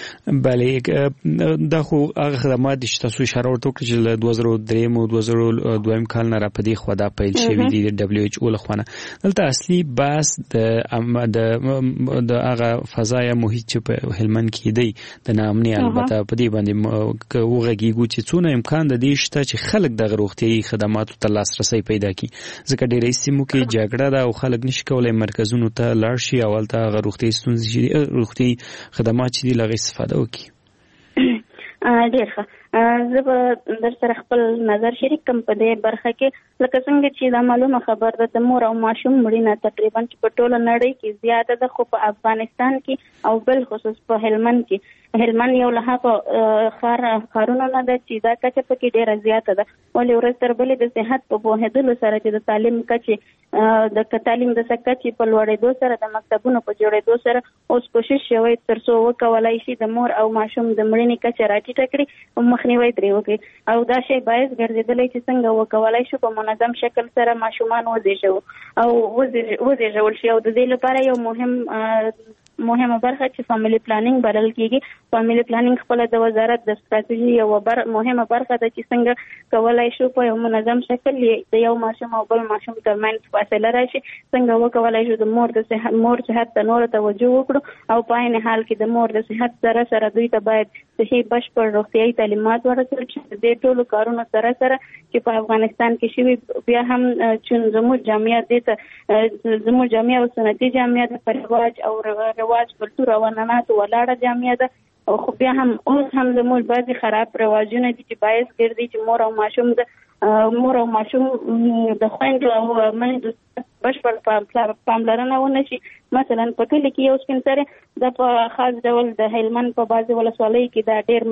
بله دا خو هغه خدمات چې تاسو اشاره ورته وکړه چې له 2003 او 2002 کال نه را پدې خو دا پیل شوی دی د WHO له خوا. دلته اصلي بحث د هغه فضای محیط چې په هلمند کې دی د ناامنۍ، البته په دې باندې وغږیږو چې څونه امکان د دې شته چې خلک د روغتیايي خدماتو ته لاسرسي پیدا کړي، ځکه ډېرې سیمو کې جګړه ده او خلک نشي کولای مرکزونو ته لاړ شي او هلته روغتیايي ستونزې روغتیايي خدمات چې دي لغې استفاده وکړي. ډېر ښه. زه به در سره خپل نظر شریک کوم په دې برخه کې. لکه څنګه چې دا معلومه خبر ده د مور او ماشوم مړینه تقریبا چې په ټوله نړۍ کې زیاته ده، خو په افغانستان کې او بل خصوص په هلمند کې، هلمند یو له هغه ښارونو نه ده چې دا کچه پکې ډېره زیاته ده، ولې ورځ تر بلې د صحت په پوهېدلو سره چې د تعلیم کچې د تعلیم د کچې په لوړېدو سره د مکتبونو په جوړېدو سره اوس کوشش شوی تر څو وکولای شي د مور او ماشوم د مړینې کچه راټیټه کړي، مخنیوی ترې وکړي، او دا شی باعث ګرځېدلی چې څنګه وکولای شو په منظم شکل سره ماشومان وزېږو او وزېږول شي. او د دې لپاره یو مهمه برخه چې فامیلی پلانینګ بلل کېږي. فامیلی پلانینګ خپله د وزارت د ستراتیژي یوه مهمه برخه ده چې څنګه کولای شو په یو منظم شکل د یو ماشوم او بل ماشوم ترمنځ فاصله راشي، څنګه وکولای شو د مور صحت ته نوره توجه وکړو او په عین حال کې د مور د صحت سره سره دوی ته باید صحي بشپړ روغتیايي تعلیمات ورکړل شي. د دې ټولو کارونو سره سره چې په افغانستان کې شوي، بیا هم چې زموږ جامعه دې ته زموږ جامعه او سنتي جامعه د رواج او رواج کلتور او عنعناتو ولاړه جامعه ده، او خو بیا هم اوس هم زموږ بعضې خراب رواجونه دي چې باعث ګرځي چې مور او ماشوم د خویندو او میندو بشپړ پاملرنه ونه شي. مثلا په کلي کې یو سپین سرې د په خاص ډول د هلمند په بعضې ولسوالیو کې دا ډېر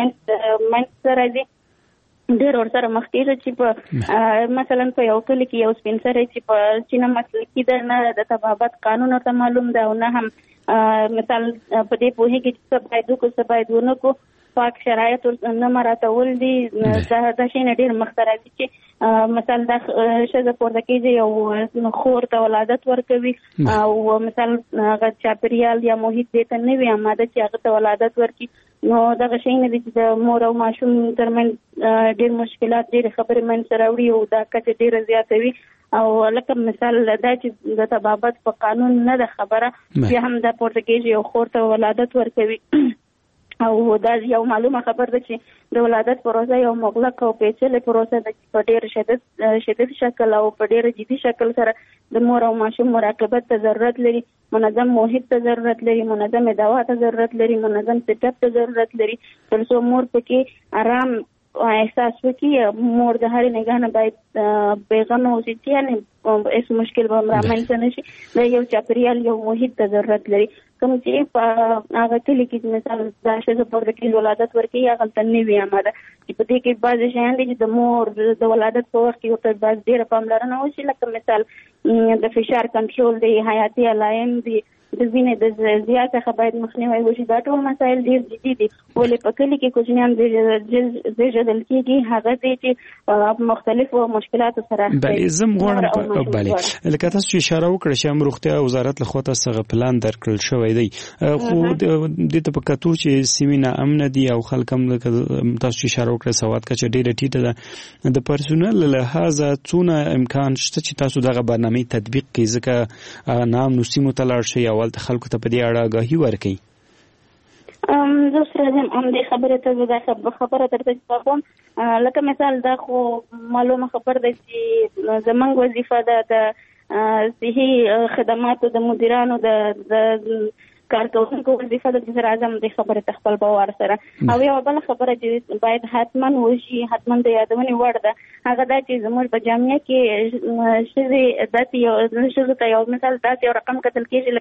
منځ ته راځي، ډېر ورسره مخ کېږي چې په مثلا په یو کلي کې یو سپین سرې چې په چینه مسلکي ده، نه د طبابت قانون ورته معلوم ده او نه هم مثال په دې پوهېږي چې څه باید وکړو څه باید ونه کړو، پاک شرایط نه مراعاتول دي. دا شی نه ډېر مخته راځي چې مثال دا ښځه پورته کېږي یو خور ته ولادت ورکوي او مثال هغه چاپېریال یا محیط دې ته نه وي اماده چې هغه ته ولادت ورکړي، نو دغه شی نه دي چې د مور او ماشوم ترمنځ ډېر مشکلات ډېرې خبرې منځته راوړي او دا کچه ډېره زیاته وي. او لکه مثال دا چې د طبابت په قانون نه ده خبره، بیا هم دا پورته کېږي یو خور ته ولادت ورکوي او دا یو معلومه خبر ده چې د ولادت پروسه یو مغلق او پیچلې پروسه ده چې په ډېر شدید شکل او په ډېر جدي شکل سره د مور او ماشوم مراقبت ته ضرورت لري، منظم محیط ته ضرورت لري، منظم دوا ته ضرورت لري، منظم سیټ اپ ته ضرورت لري، تر څو مور پکې آرام احساس وکړي. مور د هرې نگاه نه باید بیغمه اوسي چې یعنې هیڅ مشکل به رامنځته نه شي. د یو چاپېریال یو محیط ته ضرورت لري. کوم چې په هغه کلي کې مثال دا ښځه پورته کېږي ولادت ورکوي، هغلته نه وي اماده چې په دې کې بعضې شیان دي چې د مور د ولادت په وخت کې ورته باید ډېره پاملرنه وشي، لکه مثال د فشار کنټرول دی، حیاتي علایم دي، د وینې د زیات څخه باید مخنیوی وشي. دا ټول مسایل ډېر جدي دي، ولې په کلي کې کوچنیان زېږېدل کېږي هغه دی چې مختلفو مشکلاتو سره اخته دي. زه غواړم لکه تاسو چې اشاره وکړه چې هم روغتیا وزارت له خوا تاسو څخه پلان درکړل شوی دی، خو دې ته په کتو چې سیمې ناامنه دي او خلک هم تاسو چې اشاره وکړه سواد کچه ډېره ټیټه ده، د پرسونل له لحاظه څونه امکان شته چې تاسو دغه برنامې تطبیق کړئ، ځکه ناامنو سیمو ته لاړ شئ اول ته خلکو ته په دې اړه آګاهي ورکړئ؟ زه سره یم همدې خبرې ته زه دا خبره درته جواب کوم. لکه مثال دا خو معلومه خبر ده چې زموږ وظیفه ده د صحي خدماتو د مدیرانو د کارکوونکو وظیفه ده چې صدر اعظم دې خبرې ته خپل باور سره. او یوه بله خبره چې باید حتما وشي، حتما د یادونې وړ ده، هغه دا چې زموږ په جامعه کې ښځو ته یو مثال داسې یو رقم کتل کېږي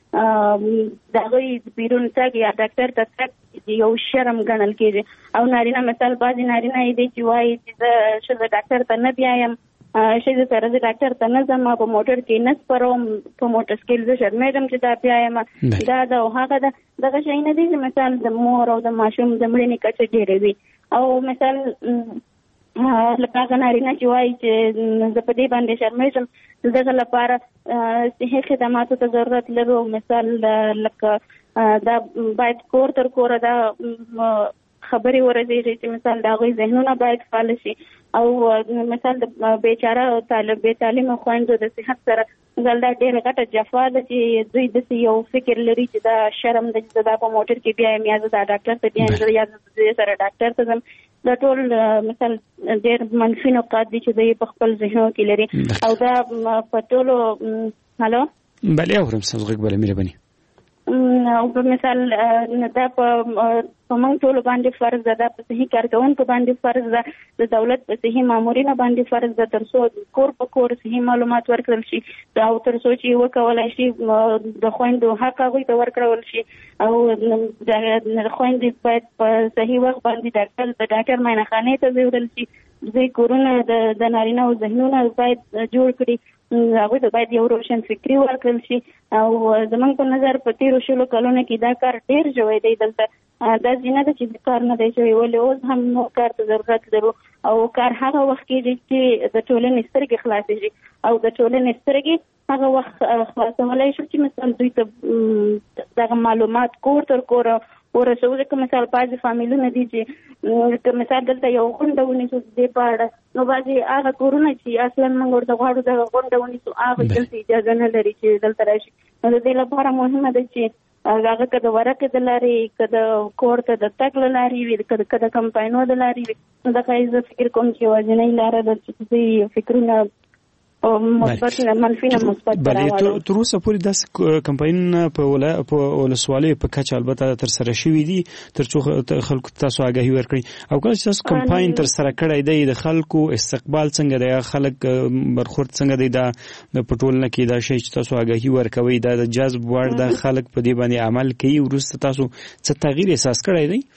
لکه د هغوی بیرون تګ یا ډاکټر ته تګ یو شرم ګڼل کېږي. او نارینه مثال بعضې نارینه یې دی چې وایي چې زه ښځه ډاکټر ته نه بیایم، ښځې سره زه ډاکټر ته نه ځم، په موټر کې نه سپروم، په موټر سکیل زه شرمېږم چې دا بیایم، دا ده او هغه ده. دغه شی نه دی چې مثال د مور او د ماشوم د مړینې کچه ډېره وي. او مثال لکه هغه نارینه چې وایي چې زه په دې باندې شرمېږم د دغه لپاره صحي خدماتو ته ضرورت لرو. مثال لکه دا باید کور تر کوره دا خبرې ورزېږي چې مثال د هغوی ذهنونه باید فعال شي او مثال د بیچاره بې تعلیمه خویندو د صحت سره مثال دا ډېره غټه جفا ده چې دوی داسې یو فکر لري چې دا شرم ده چې دا په موټر کې بیایم یا زه دا ډاکټر ته بیایم یا زه سره ډاکټر ته ځم. دا ټول مثال ډېر منفي نقاط دي چې دوی په خپل ذهنو کې لري او دا په ټولو هلو بله اورم ستاسو غږ بله مهرباني او په مثال دا په موږ ټولو باندې فرض ده، دا په صحي کارکوونکو باندې فرض ده، د دولت په صحي مامورینو باندې فرض ده تر څو کور په کور صحي معلومات ورکړل شي او تر څو چې وکولای شي د خویندو حق هغوی ته ورکړل شي او د خویندې باید په صحي وخت باندې د ډاکټر معاینخانې ته ځوړل شي. دوی کورونه د نارینه او ذهنونه باید جوړ کړي، هغوی ته باید یو روشن فکري ورکړل شي او زموږ په نظر په تېرو 16 کلونو کې دا کار ډېر شوی دی. دلته دا ځینه ده چې کار نه دی شوی، ولې اوس هم نور کار ته ضرورت لرو او کار هغه وخت کېږي چې د ټولنې سترګې خلاصې شي او د ټولنې سترګې هغه وخت خلاصولی شو چې مثال دوی ته دغه معلومات کور تر کوره ورسوو. ځکه مثال بعضې فامیلونه دي چې مثال دلته یو غونډه ونیسو د دې په اړه، نو بعضې هغه کورونه چې اصلا موږ ورته غواړو دغه غونډه ونیسو هغه دلته اجازه نه لري چې دلته راشي. نو د دې لپاره مهمه ده چې هغه که د ورقې د لارې که د کور ته د تګ له لارې وي که د کمپاینو د لارې وي، نو دغه زه فکر کوم چې یوازینۍ لاره ده چې دوی فکرونه مثبت نه منفي نه مثبت راوړي. تر اوسه پورې داسې کمپاینونه په ولسوالیو په کچه البته تر سره شوي دي تر څو خلکو تاسو آګاهي ورکړي او کله چې تاسو کمپاین تر سره کړی دی د خلکو استقبال څنګه دی، خلک برخورد څنګه دی، دا په ټولنه کې دا شی چې تاسو آګاهي ورکوي دا د جذب وړ ده، خلک په دې باندې عمل کوي، وروسته تاسو څه تغییر احساس کړی دی؟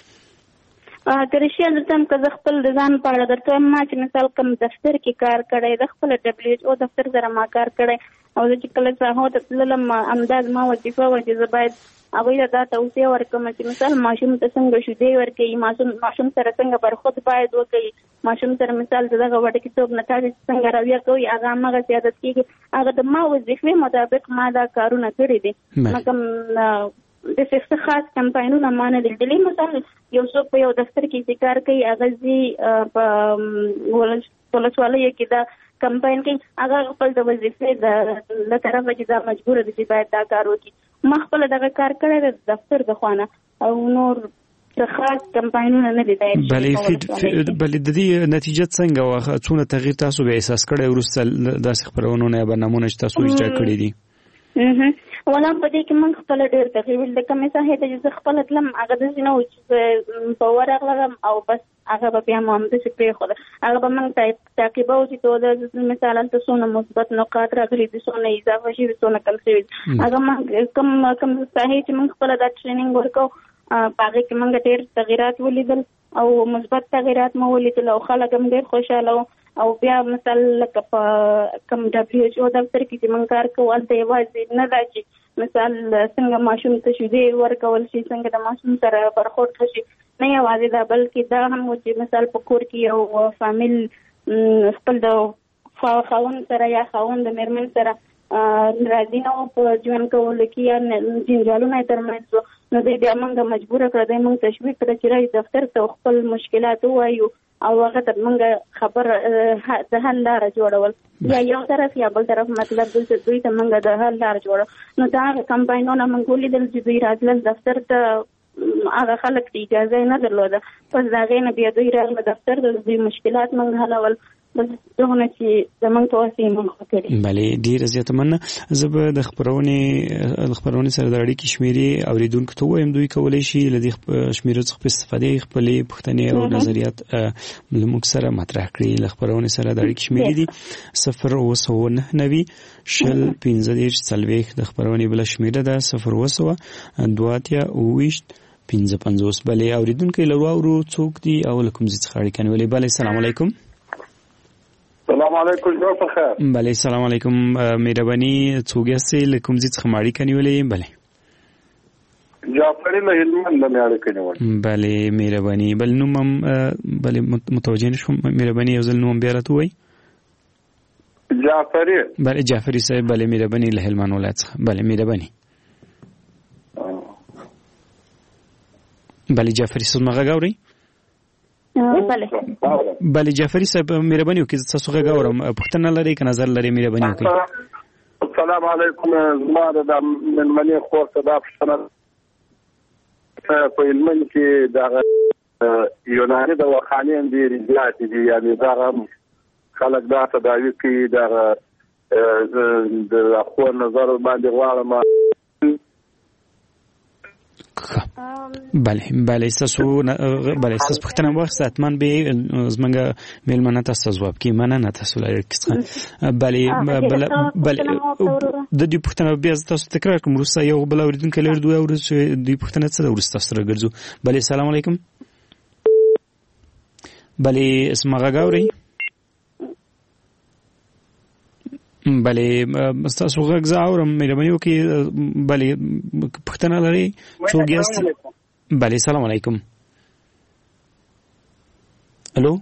ترشي درته که زه خپل د ځان په اړه درته وایم، ما چې مثال کوم دفتر کې کار کړی د خپله WHO دفتر سره ما کار کړی او زه چې کله ساحو ته تللم همدا زما وظیفه وه چې زه باید هغوی ته دا توصیه ورکړم چې مثال ماشوم ته څنګه شیدې ورکوي، ماشوم سره څنګه برخود باید وکړي، ماشوم سره مثال دغه وړکیتوب نه تاسې څنګه رویه کوي هغه همغسې عادت کېږي. هغه د ما وظیفې مطابق ما دا کارونه کړي دي. کوم د څه خاص کمپاینونه ما نه دي لیدلي. مثال یو څوک په یو دفتر کې چې کار کوي هغه ځي په ولسوالیو کې دا کمپاین کوي، هغه خپل د وظیفې له طرفه چې دا مجبوره ده چې باید دا کار وکړي. ما خپله دغه کار کړی د دفتر د خوا نه او نور خاص کمپاینونه نه دي تیار شوي. بلې د دې نتیجه څنګه وه؟ څونه تغییر تاسو به احساس کړی وروسته داسې خپرونونه یا برنامونه چې تاسو اجرا کړي دي؟ ولا په دې کې موږ خپله ډېر تغییر د کومې ساحې ته چې زه خپله تلم هغه داسې نه و چې په ورغلم او بس هغه به بیا مو همداسې پرېښوده، هغه به موږ تعقیبوو چې ته مثال هلته څونه مثبت نقاط راغلي دي، څونه اضافه شوي، څونه کم شوي. هغه موږ کوم ساحې چې موږ خپله دا ټریننګ ورکوو په هغې کې موږ ډېر تغیرات ولیدل او مثبت تغیرات مو ولیدل او خلک هم ډېر خوشحاله وو. او بیا مثال لکه په کوم WHO دفتر کې چې موږ کار کوو هلته یوازې نه ده چې مثال څنګه ماشوم ته شیدې ورکول شي، څنګه د ماشوم سره برخورد وشي، نه یوازې دا بلکې دا هم و چې مثال په کور کې یو فامیل خپل د خاوند سره یا خاوند د مېرمن سره راضي نه و په ژوند کولو کې یا جنجالونه یې ترمنځ و، نو دوی بیا موږ مجبوره کړه، دوی موږ تشویق کړه چې راشي دفتر ته خپل مشکلات ووایو او هغه ته موږ خبر د حل لاره جوړول، یا یو طرف یا بل طرف مطلب دوی ته موږ د حل لاره جوړو. نو دا هغه کمپاینونه موږ ولیدل چې دوی راتلل دفتر ته، هغه خلک ته اجازه نه درلوده، پس د هغې نه بیا دوی راغله دفتر ته، دوی مشکلات موږ حلول. بس دغه چې زموږ په واسطه یې موږ کړي. بلې ډېره زیاته مننه. زه به د خپرونې سره د اړیکې شمېرې اورېدونکو ته ووایم، دوی کولی شي له دې شمېرو څخه په استفادې خپلې پوښتنې او نظریات له موږ سره مطرح کړي. له خپرونې سره د اړیکې شمېرې دي 02990 شل 15 40. د خپرونې بله شمېره ده 020 55. بلې اورېدونکی له واورو څوک دي او له کوم ځای څخه اړیکه نیولې؟ بلې السلام علیکم. سلام علیکم، جوړ په خیر. بله سلام علیکم، مهرباني څوک یاستئ، له کوم ځای څخه اړیکه نیولې؟ بله جعفری له هلمند نه اړیکه نیول. بله مهرباني. بل نوم هم بله متوجه نشوم. مهرباني یو ځل نوم بیا راته وایي. جعفری. بله جعفری صاحب بله مهرباني له هلمند ولایت څخه. بله مهرباني. بله جعفری صاحب مغه غاوري. بله جعفری صاحب مهرباني وکړئ تاسو غږ اورم. پوښتنه لرئ که نظر لرئ مهرباني وکړئ. السلام علیکم. زما د ملمنې خور ته دا پوښتنه په هلمند کې دغه یوناني دواخانې ډېرې زیاتې دي، یعنې دغه خلک دا تداوي کوي. دغه د خور نظر باندې غواړم. بله ستاسو پوښتنه واخیسته حتما به زموږ مېلمانه تاسو ځواب کوي. مننه تاسو له اړیکې څخه. بله د دې پوښتنه بیا تاسو تکرار کوم. وروسته یو بل اورېدونکی لري دوی اوري چې دې پوښتنه څه ده. وروسته تاسو راګرځو. بله سلام علیکم. بله اسمه غږ اورئ. بله ستاسو غږ زه اورم. مهرباني وکړئ. بله پوښتنه لرئ؟ څوک یاست؟ بله سلام علیکم. الو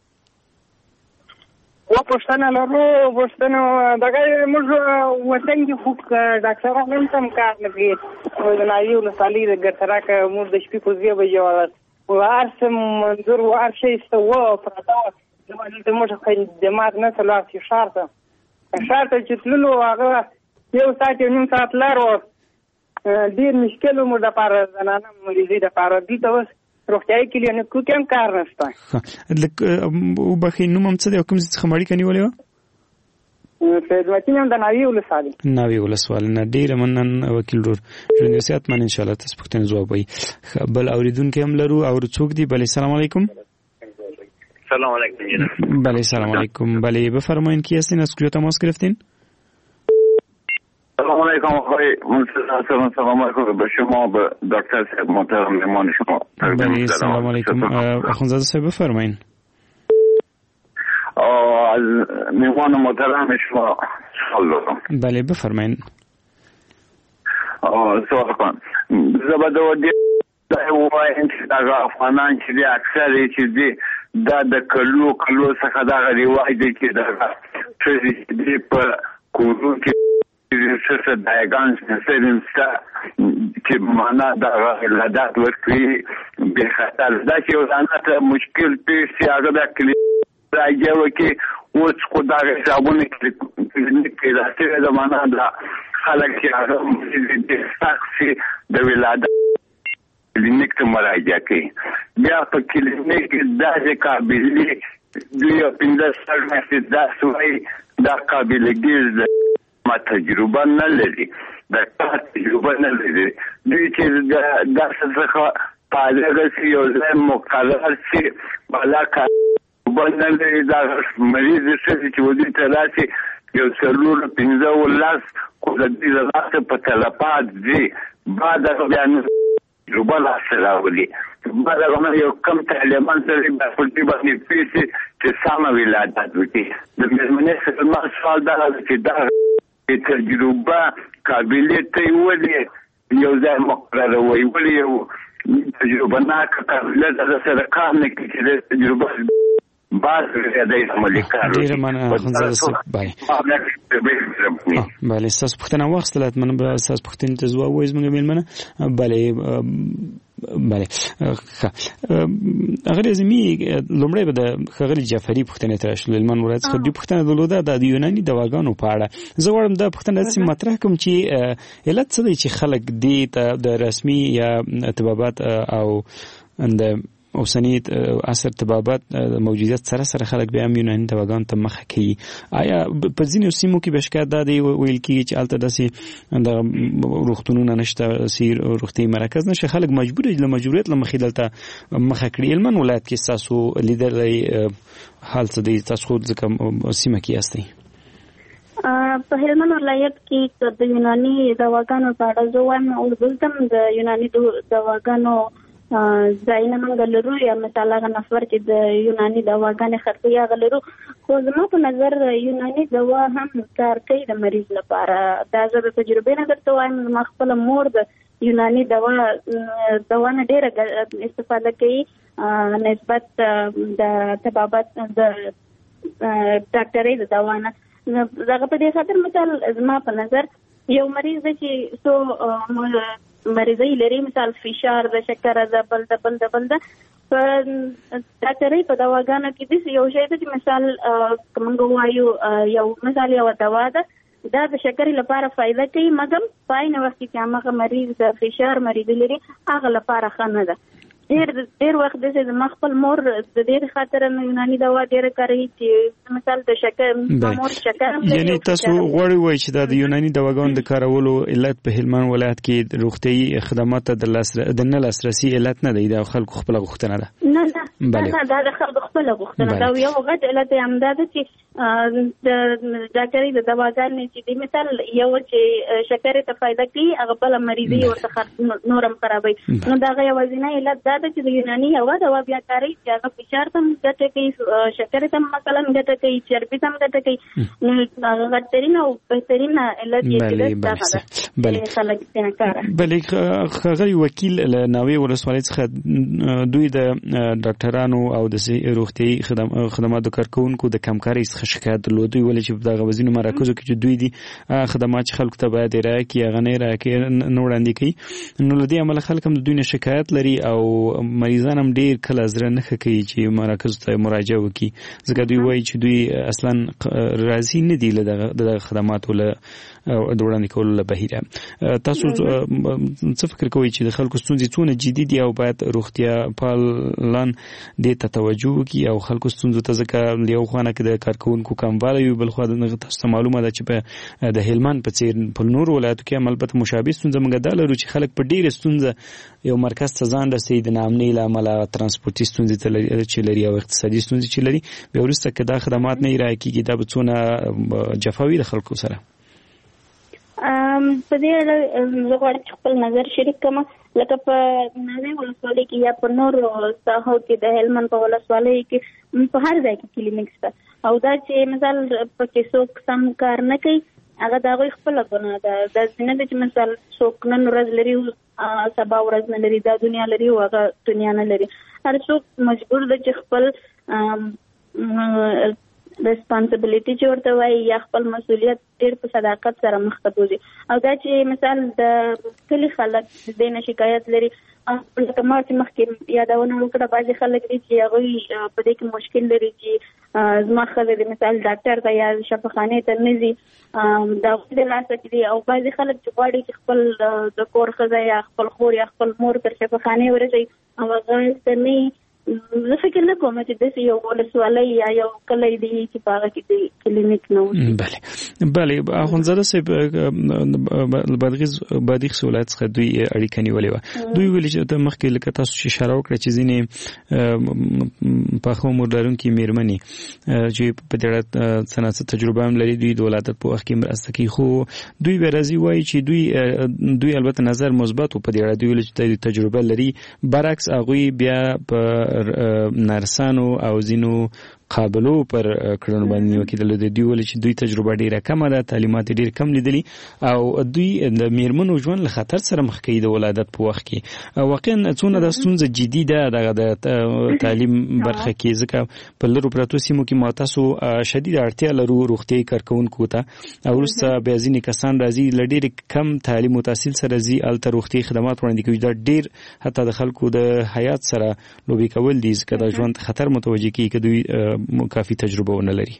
و پښتنه لرو. پښتنه دغه موږ وطن کې خو ډاکټرانو هم کار نه کوي. ولایي ولسوالۍ د ګټراک موږ د شپې په ځای به یو وارسم منظور ورشي استو پرتا د موږ خدمات نه تلاسي شرطه چې تللو هغه یو ساعت نیم ساعت لارو ډیر مشکل مو د پاره زنانه مریضي د پاره دي. ته روغتیايي کلینیک کې هم کار نشته. او بخې نوم هم څه دی او کوم څه خمړی کني ولې و خدمتي هم د ناوی ولسوالۍ. ناوی ولسوالۍ نه ډیر مننه وکیل ډور ژوندیات من ان شاء الله تاسو پوښتنه ځواب وي. بل اوریدونکو هم لرو او څوک دی. بله سلام علیکم. سلام علیکم. بله سلام علیکم. بله بفرمایید کی هستین؟ از کجا تماس گرفتین؟ سلام علیکم آقای منصور. سلام علیکم به شما، به دکتر صاحب محترم مهمان شما. بله سلام علیکم. اخوندزاده صاحب بفرمایید. از مهمان محترم شما سوال دارم. بله بفرمایید. سوال کنم. زبده و وایم چې دا افغانان چې دي اکثر چې دي دا د کلو څخه دا رواج دی چې دا چې دي په کورو کې څه دایګان سره چې معنا دا غلطات ورکړي به خطر دا چې ځانته مشکل پیښ شي هغه د کلی راځي کې اوس خو دا حسابونه کې راځي دا معنا دا خلک چې هغه د شخصي د ولادت کلینیک ته مراجعه کوي. بیا په کلینیک کې داسې قابلې دوی 15 سال دا سوی دا قابلګي ما تجربه نه لري، دا تجربه نه لري. دوی چې دا څه پالغه یو ځای مقرر شي بالا کار نه لري. دا مریض چې ودی ته راشي یو څلور 15 ولس کو د دې راځه په تلپات دي بعد بیان تجربه لا سراولي. بعد هغه یو کم تعلیمان سره په پټي باندې پیسې چې سم ولادت وکړي. د مېرمنې سره ما سوال دا چې دا تجربه قابلیت ولې یو ځای مقرره وي، ولې یو تجربه نه قابلیت سره کار نه کوي چې تجربه بعد دې عملي کار ډیر مننه خنزاده صاحب. بای بله تاسو پوښتنه واخیستله من به تاسو پوښتنې ته ځواب وایي زموږ مېلمنه. بله هغه لازمي لومړی به د ښاغلي جعفري پوښتنې ته راشو. هلمند ولایت څخه دوی پوښتنه درلوده د یوناني دواګانو په اړه. زه غواړم دا پوښتنه داسې مطرح کړم چې علت څه دی چې خلک دې ته د رسمي یا طبابت او د اوسنی عصر طبابت موجودیت سره خلک بیا یوناني دواګانو ته مخه کوي. آیا په ځینو سیمو کې به شکایت دا دی ویل کېږي چې هلته داسې د روغتونونه نشته، روغتیایي مرکز نشته، خلک مجبور دي له مجبوریت له مخې دلته مخه کړي. هلمند ولایت کې ستاسو لیدر دی حال څه دی؟ تاسو خو ځکه سیمه کې یاستئ. په هلمند ولایت کې د یوناني دواګانو په اړه زه وایم او دلته د یوناني دواګانو ځایونه موږ لرو یا مثال هغه نفر چې د یوناني دواګانې خرڅوي هغه لرو. خو زما په نظر یوناني دوا هم کار کوي د مریض لپاره. دا زه د تجربې نه درته وایم، زما خپله مور د یوناني دوا نه ډېره استفاده کوي نسبت د طبابت د ډاکټرۍ د دوا نه. دغه په دې خاطر مثال زما په نظر یو مریض دی چې څو مریضۍ لري، مثال فشار د شکر د بل د په ډاکټرۍ په دواګانو کې داسې یو شی دی چې مثال موږ وایو یو مثال یو دوا ده دا د شکر لپاره فایده کوي، مګر په عین وخت کې هغه مریض د فشار مریض لري هغه لپاره ښه نه ده. ډېر وخت داسې زما خپل مور د دې خاطر یوناني دوا ډېره کاروي چې مثال د شکر مور شکر یعنی تاسو غواړئ وایئ چې دا د یوناني دواګانو د کارولو علت په هلمند ولایت کې روغتیايي خدمات د نه لاسرسي علت نه دی، دا خلکو خپله غوښتنه ده؟ نه دا د خلکو خپله غوښتنه ده. یو غټ علت یې همدا ده چې د ډاکټرۍ د دواګانې چې دی مثال یو چې شکر ته فایده کوي هغه بله مریضي ورته نورم خرابوي، نو د هغه یوازینی علت دا ده چې د یوناني یوه دوا بیا کاروي چې هغه فشار ته هم ګټه کوي، شکر ته هم مثلا ګټه کوي، چربي ته هم ګټه کوي. نو هغه غټترینه او بهترینه علت یې دغه ده چې خلک ځینې کاره. بلې ښاغلي وکیل له ناوې ولسوالۍ څخه دوی د ډاکټرانو او د روغتیايي خدماتو کارکوونکو د کمکارۍ څخه شکایت درلود. دوی ولې چې په دغه وزینو مراکزو کې چې دوی دي خدمات چې خلکو ته باید ارائه کړي هغه نه ارائه کوي، نه وړاندې کوي، نو له دې امله خلک هم د دوی نه شکایت لري او مریضان هم ډېر کله زړه نه ښه کوي چې مراکزو ته مراجعه وکړي، ځکه دوی وایي چې دوی اصلا راضي نه دي له دغه خدماتو له د وړاندې کولو له بهیره. تاسو څه فکر کوئ چې د خلکو ستونزې څونه جدي دي او باید روغتیا پالان دې ته توجه وکړي او خلکو ستونزو ته، ځکه یو خوا نه کې د کارکوونکو کموالی وي، بل خوا تاسو ته معلومه ده چې په د هلمند په څېر په نورو ولایتو کې هم البته مشابه ستونزه موږ دا لرو چې خلک په ډېره ستونزه یو مرکز ته ځان رسوي د ناامنۍ له امله، ترانسپورټي ستونزې چې لري او اقتصادي ستونزې چې لري، بیا وروسته که دا خدمات نه ارائه کېږي دا به څونه جفاوي د خلکو سره. په دې اړه زه غواړم چې خپل نظر شریک کړم. لکه په ناوې ولسوالۍ کې یا په نورو ساحو کې د هلمند په ولسوالۍ کې په هر ځای کې کلینیک شته، او دا چې مثال پکې څوک سم کار نه کوي هغه د هغوی خپله ګناه ده. داسې نه ده چې مثال څوک نن ورځ لري سبا ورځ نه لري، دا دنیا لري او هغه دنیا نه لري. هر څوک مجبور ده چې خپل ریسپانسبلیټي چې ورته وایي یا خپل مسؤلیت ډېر په صداقت سره مخته بوځي. او دا چې مثال د کلي خلک د دې نه شکایت لري، لکه ما چې مخکې یادونه وکړه بعضې خلک دي چې هغوی په دې کې مشکل لري چې زما ښځه د مثال ډاکټر ته یا شفاخانې ته نه ځي، د هغوی د لاسه کې دي. او بعضې خلک چې غواړي چې خپل د کور ښځه یا خپل خور یا خپل مور تر شفاخانې ورسوي او هغه ته نه، زه فکر نه کوم چې داسې یو ولسوالۍ یا یو کلی دی چې په هغه کې د کلینیک نه وي. بلې اخوندزاده صاحب بادغیس ولایت څخه دوی اړیکه نیولې وه، دوی ویلي چې مخکې لکه تاسو چې اشاره وکړه چې ځینې پاخه عمر لرونکي مېرمنې چې په دې اړه څه نه څه تجربه هم لري، دوی د ولادت په وخت کې مرسته کوي، خو دوی بیا راځي وایي چې دوی البته نظر مثبت په دې اړه، دوی ویلي چې تجربه لري، برعکس هغوی بیا په نرسانو او ځینو قابلو پر کړنو باندې نیوکې درلودې. دوی ویل چې دوی تجربه ډیره کمه ده، تعلیمات ډیر کم لیدلي او دوی د میرمنو ژوند له خطر سره مخ کوي د ولادت په وخت کې. واقعا څونه د ستونزه جدي ده د تعلیم برخه کې، ځکه په لرو پرتو سیمو کې ما تاسو شدید اړتیا لرو روغتیايي کارکوونکو ته، او وروسته بیا ځینې کسان راځي له ډېر کم تعلیم او تحصیل سره ځي هلته روغتیايي خدمات وړاندې کوي. دا ډېر حتی د خلکو د حیات سره لوبې کول دي، ځکه د ژوند خطر متوجه کوي که دوی کافي تجربه ونه لري.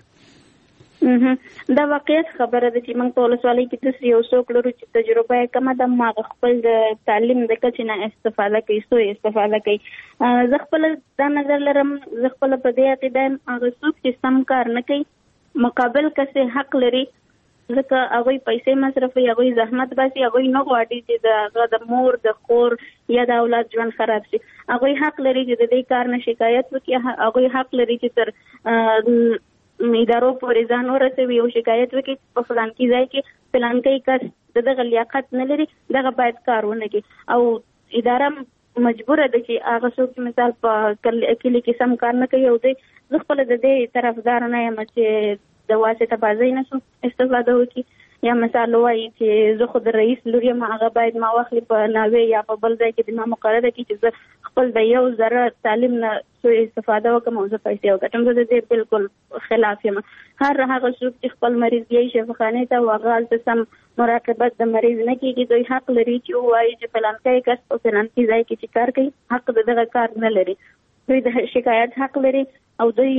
دا واقعیت خبره ده چې موږ په ولسوالۍ کې داسې یو څوک لرو چې تجربه یې کمه ده، هغه خپل د تعلیم د کچې نه استفاده کوي، څو استفاده کوي. زه خپله دا نظر لرم، زه خپله په دې عقیده یم هغه څوک چې سم کار نه کوي مقابل کس حق لري، ځکه هغوی پیسې مصرفوي، هغوی زحمت باسي، هغوی نه غواړي چې د هغه د مور د خور یا د اولاد ژوند خراب شي. هغوی حق لري چې د دې کار نه شکایت وکړي، هغوی حق لري چې تر ادارو پورې ځان ورسوي او شکایت وکړي په فلانکي ځای کې فلانکی کس دغه لیاقت نه لري، دغه باید کار ونه کړي. او اداره مجبوره ده چې هغه څوک مثال په کلی کې سم کار نه کوي او زه خپل د دې طرفدار نه یم چې د واسطه بازۍ نه سو استفاده وکړي، یا مثال وایي چې زه خو د رئیس لور یم هغه باید ما واخلي په ناوې یا په بل ځای کې د ما مقرره کړي چې زه خپل د یو ذره تعلیم نه سوء استفاده وکړم او زه پیسې وګټم. زه د دې بالکل خلاف یم. هر هغه څوک چې خپل مریض یې شفاخانې ته او هغه هلته سم مراقبت د مریض نه کېږي، دوی حق لري چې ووایي چې فلانکی کس په فلانکي ځای کې چې کار کوي حق د دغه کار نه لري. دوی د شکایت حق لري او دوی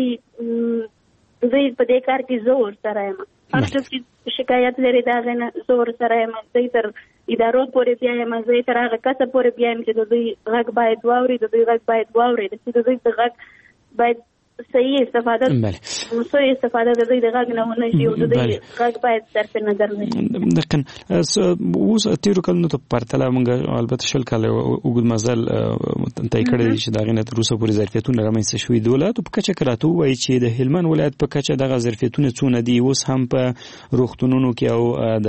په دې کار کې زه ورسره یم. هر څوک چې شکایت لري د هغې نه زه ورسره یم. دوی تر ادارو پورې بیایم، زه تر هغه کسه پورې بیایم چې د دوی غږ باید واوري، د دوی غږ باید واوري، چې د دوی د غږ باید صحیح استفاده سوء استفاده د دوی د غږ نه ونه شي او د دوی غږ باید صرف نظر نه شي. دقیقاً اوس تېرو کلونو ته پرتله موږ البته شل کاله اوږد مزل طی کړی دی چې د هغې نه تر اوسه پورې ظرفیتونه رامنځته شوي. د ولایاتو په کچه که راته ووایي چې د هلمند ولایت په کچه دغه ظرفیتونه څونه دي، اوس هم په روغتونونو کې او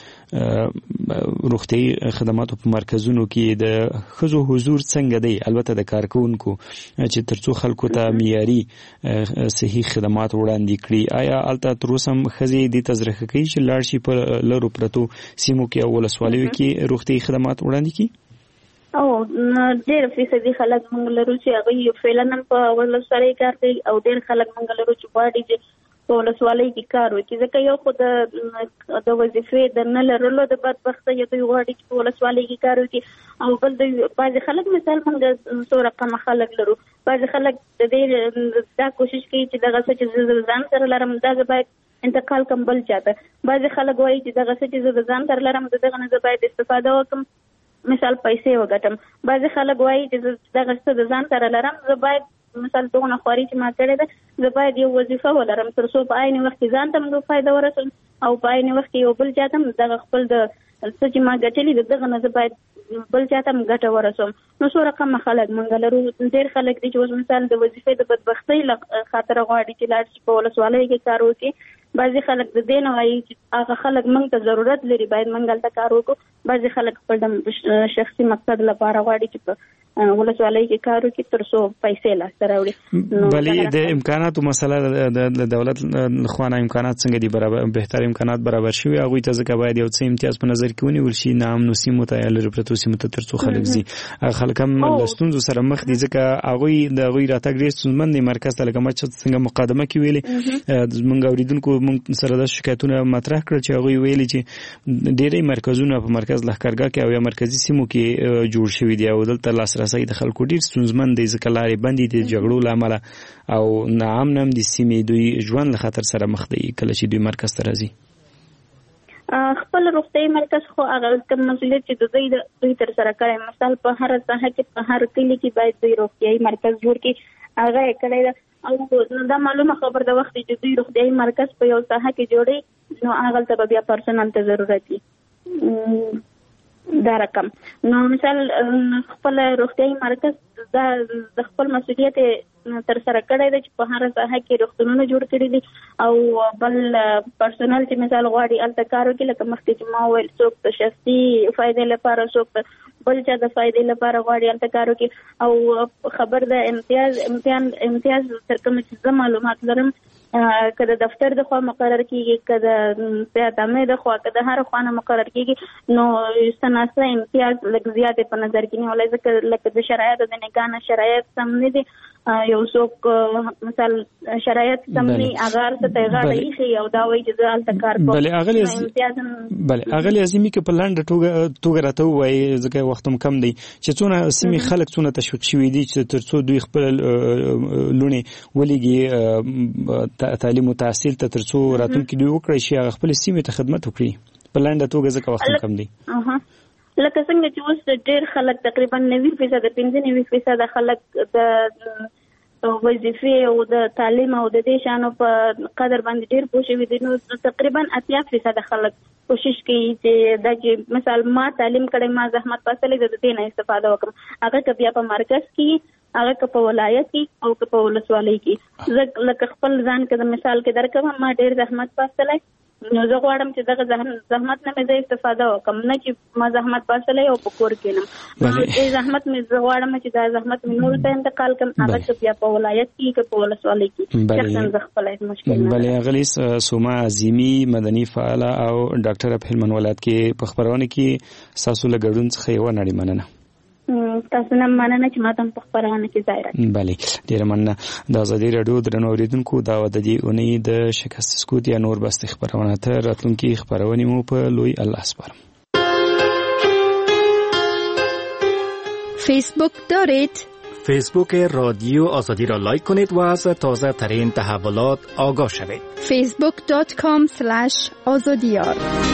د روغتیايي خدماتو په مرکزونو کې د ښځو حضور څنګه دی، البته د کارکوونکو چې تر څو خلکو ته معیاري صحیح خدمات وړاندې کړي، آیا هلته تر اوسه هم ښځې دې ته زړه ښه کوي چې لاړ شي په لرو پرتو سیمو کې او ولسوالیو کې روغتیايي خدمات وړاندې کړي؟ او ډېر فیصدي خلک موږ لرو چې هغوی فعلا هم په ولسوالۍ کار کوي او ډېر خلک موږ لرو چې غواړي چې په ولسوالۍ کې کار وکړي، ځکه یو خو د وظیفې د نه لرلو د بدبختۍ دوی غواړي چې په ولسوالۍ کې کار وکړي، او بل دوی بعضې خلک مثال موږ څو رقمه خلک لرو، بعضې خلک د دې دا کوشش کوي چې دغه څه چې زه ځان سره لرم دا زه باید انتقال کم بل چاته. بعضې خلک وایي چې دغه څه چې زه د ځان سره لرم د دغه نه زه باید استفاده وکړم، مثال پیسې وګټم. بعضې خلک وایي چې زه دغه څه د ځان سره لرم زه باید مثال دغه خواري چې ما کړې ده زه باید یو وظیفه ولرم تر څو په عین وخت کې ځان ته هم فایده ورسوم او په عین وخت کې یو بل چاته هم دغه خپل د څه چې ما ګټلي دغه نه زه باید بل چاته هم ګټه ورسوم. نو څو رقمه خلک موږ لرو. ډېر خلک دي چې اوس مثال د وظیفې د بدبختۍ خاطره غواړي چې لاړ شي په ولسوالۍ کې کار وکړي. بعضې خلک د دې نه وایي چې هغه خلک موږ ته ضرورت لري باید موږ هلته کار وکړو. بعضې خلک خپل شخصي مقصد لپاره غواړي چې په ولسوالۍ کې کار وکړي تر څو پیسې لاسته راوړي. بلې د امکاناتو مسله د دولت لخوا نه امکانات څنګه دي؟ بهتر امکانات برابر شوي هغوی ته، ځکه باید یو څه امتیاز په نظر کې ونیول شي ناامنو سیمو ته یا لرې پرتو سیمو ته تر څو خلک ځي. خلک هم له ستونزو سره مخ دي ځکه هغوی د هغوی راتګ ډېر ستونزمن دی مرکز ته. لکه ما چې څنګه مقدمه کې ویلې زموږ اورېدونکو موږ سره دا شکایتونه مطرح کړل چې هغوی ویلي چې ډېری مرکزونه په مرکز لښکرګاه کې او یا مرکزي سیمو کې جوړ شوي دي او دلته لاسرسی د خلکو ډېر ستونزمن دی ځکه لارې بندې دي د جګړو له امله او ناامن هم د سیمې دوی ژوند له خطر سره مخ دی کله چې دوی مرکز ته راځي. خپل روغتیايي مرکز خو هغه کوم مسؤلیت چې دوی تر سره کړی، مثال په هر ساحه کې په هر کلي کې باید دوی روغتیايي مرکز جوړ کړي، هغه یې کړی ده. او دا معلومه خبر د وخت چې دوی روغتیايي مرکز په یو ساحه کې جوړي نو هغه ته بیا پرسنل ته ضرورت دي دا رقم. نو مثال خپل روغتیايي مرکز دا د خپل مسؤلیت تر سره کړی دی چې په هر ساحه کې روغتونونه جوړ کړي دي او بل پرسنل چې مثال غواړي هلته کار وکړي، لکه مخکې چې ما وویل څوک د شخصي فایدې لپاره څوک بل چا د فایدې لپاره غواړي هلته کار وکړي. او خبر ده امتیاز تر کومه چې زه معلومات لرم که د دفتر د خوا مقرر کیږي که د صحت عامې د خوا که د هر خوا نه مقرر کیږي نو څه امتیاز لږ زیاتې په نظر کې نیولی ځکه لکه د شرایطو د نګاه نه شرایط سم نه دي. یو څوک مثال شرایط سم نه هغه هر څه ته یې غاړه ایښي او دا وایي چې زه هلته کار کوم. بلې اغلې عظیمي که په لنډه توګه راته ووایي ځکه وخت هم کم دی چې څونه سیمې خلک څونه تشویق شوي دي چې تر څو دوی خپل لوڼې ولیږي تعلیم او تحصیل ته تر څو راتلونکي دوی وکړی شي هغه خپلې سیمې ته خدمت وکړي په لنډه توګه ځکه وخت هم کم دی. لکه څنګه چې اوس ډېر خلک تقریبا 90% 95% خلک د وظیفې او د تعلیم او د دې شانو په قدر باندې ډېر پوه شوي دي. نو تقریبا 80% خلک کوشش کوي چې دا چې مثال ما تعلیم کړی ما زحمت پاسلی د دې نه استفاده وکړم، هغه که بیا په مرکز کې هغه که په ولایت کې او که په ولسوالۍ کې. زه لکه خپل ځان که د مثال کې درکړم ما ډېر زحمت پاسلی نو زه غواړم چې دغه زحمت نه مې استفاده وکم، نه چې ما زحمت باسلې او په کور کې نم. دې زحمت مې زه غواړم چې دا زحمت مې نور ته انتقال کم، هغه چې بیا په ولایت کې کې په ولسوالۍ کې څنګه زه خپل مشکل نه. بلې غلیس سوما عظیمی مدني فعال او ډاکټر په هلمند ولایت کې په خبرونه کې ساسو لګړون څخه یو نړۍ مننه. تاسو نه مننه چې ماته په خبرونه کې ځای راکړئ. بله ډیره مننه. د ازادي راډیو درنو اوریدونکو دا د دې اونۍ د شکست سکوت یا نور بس خبرونه تر راتلونکي خبرونه مو په لوی الله سپارم. فیسبوک دارید؟ فیسبوک رادیو آزادی را لایک کنید و از تازه ترین تحولات آگاه شوید. facebook.com/azadiyar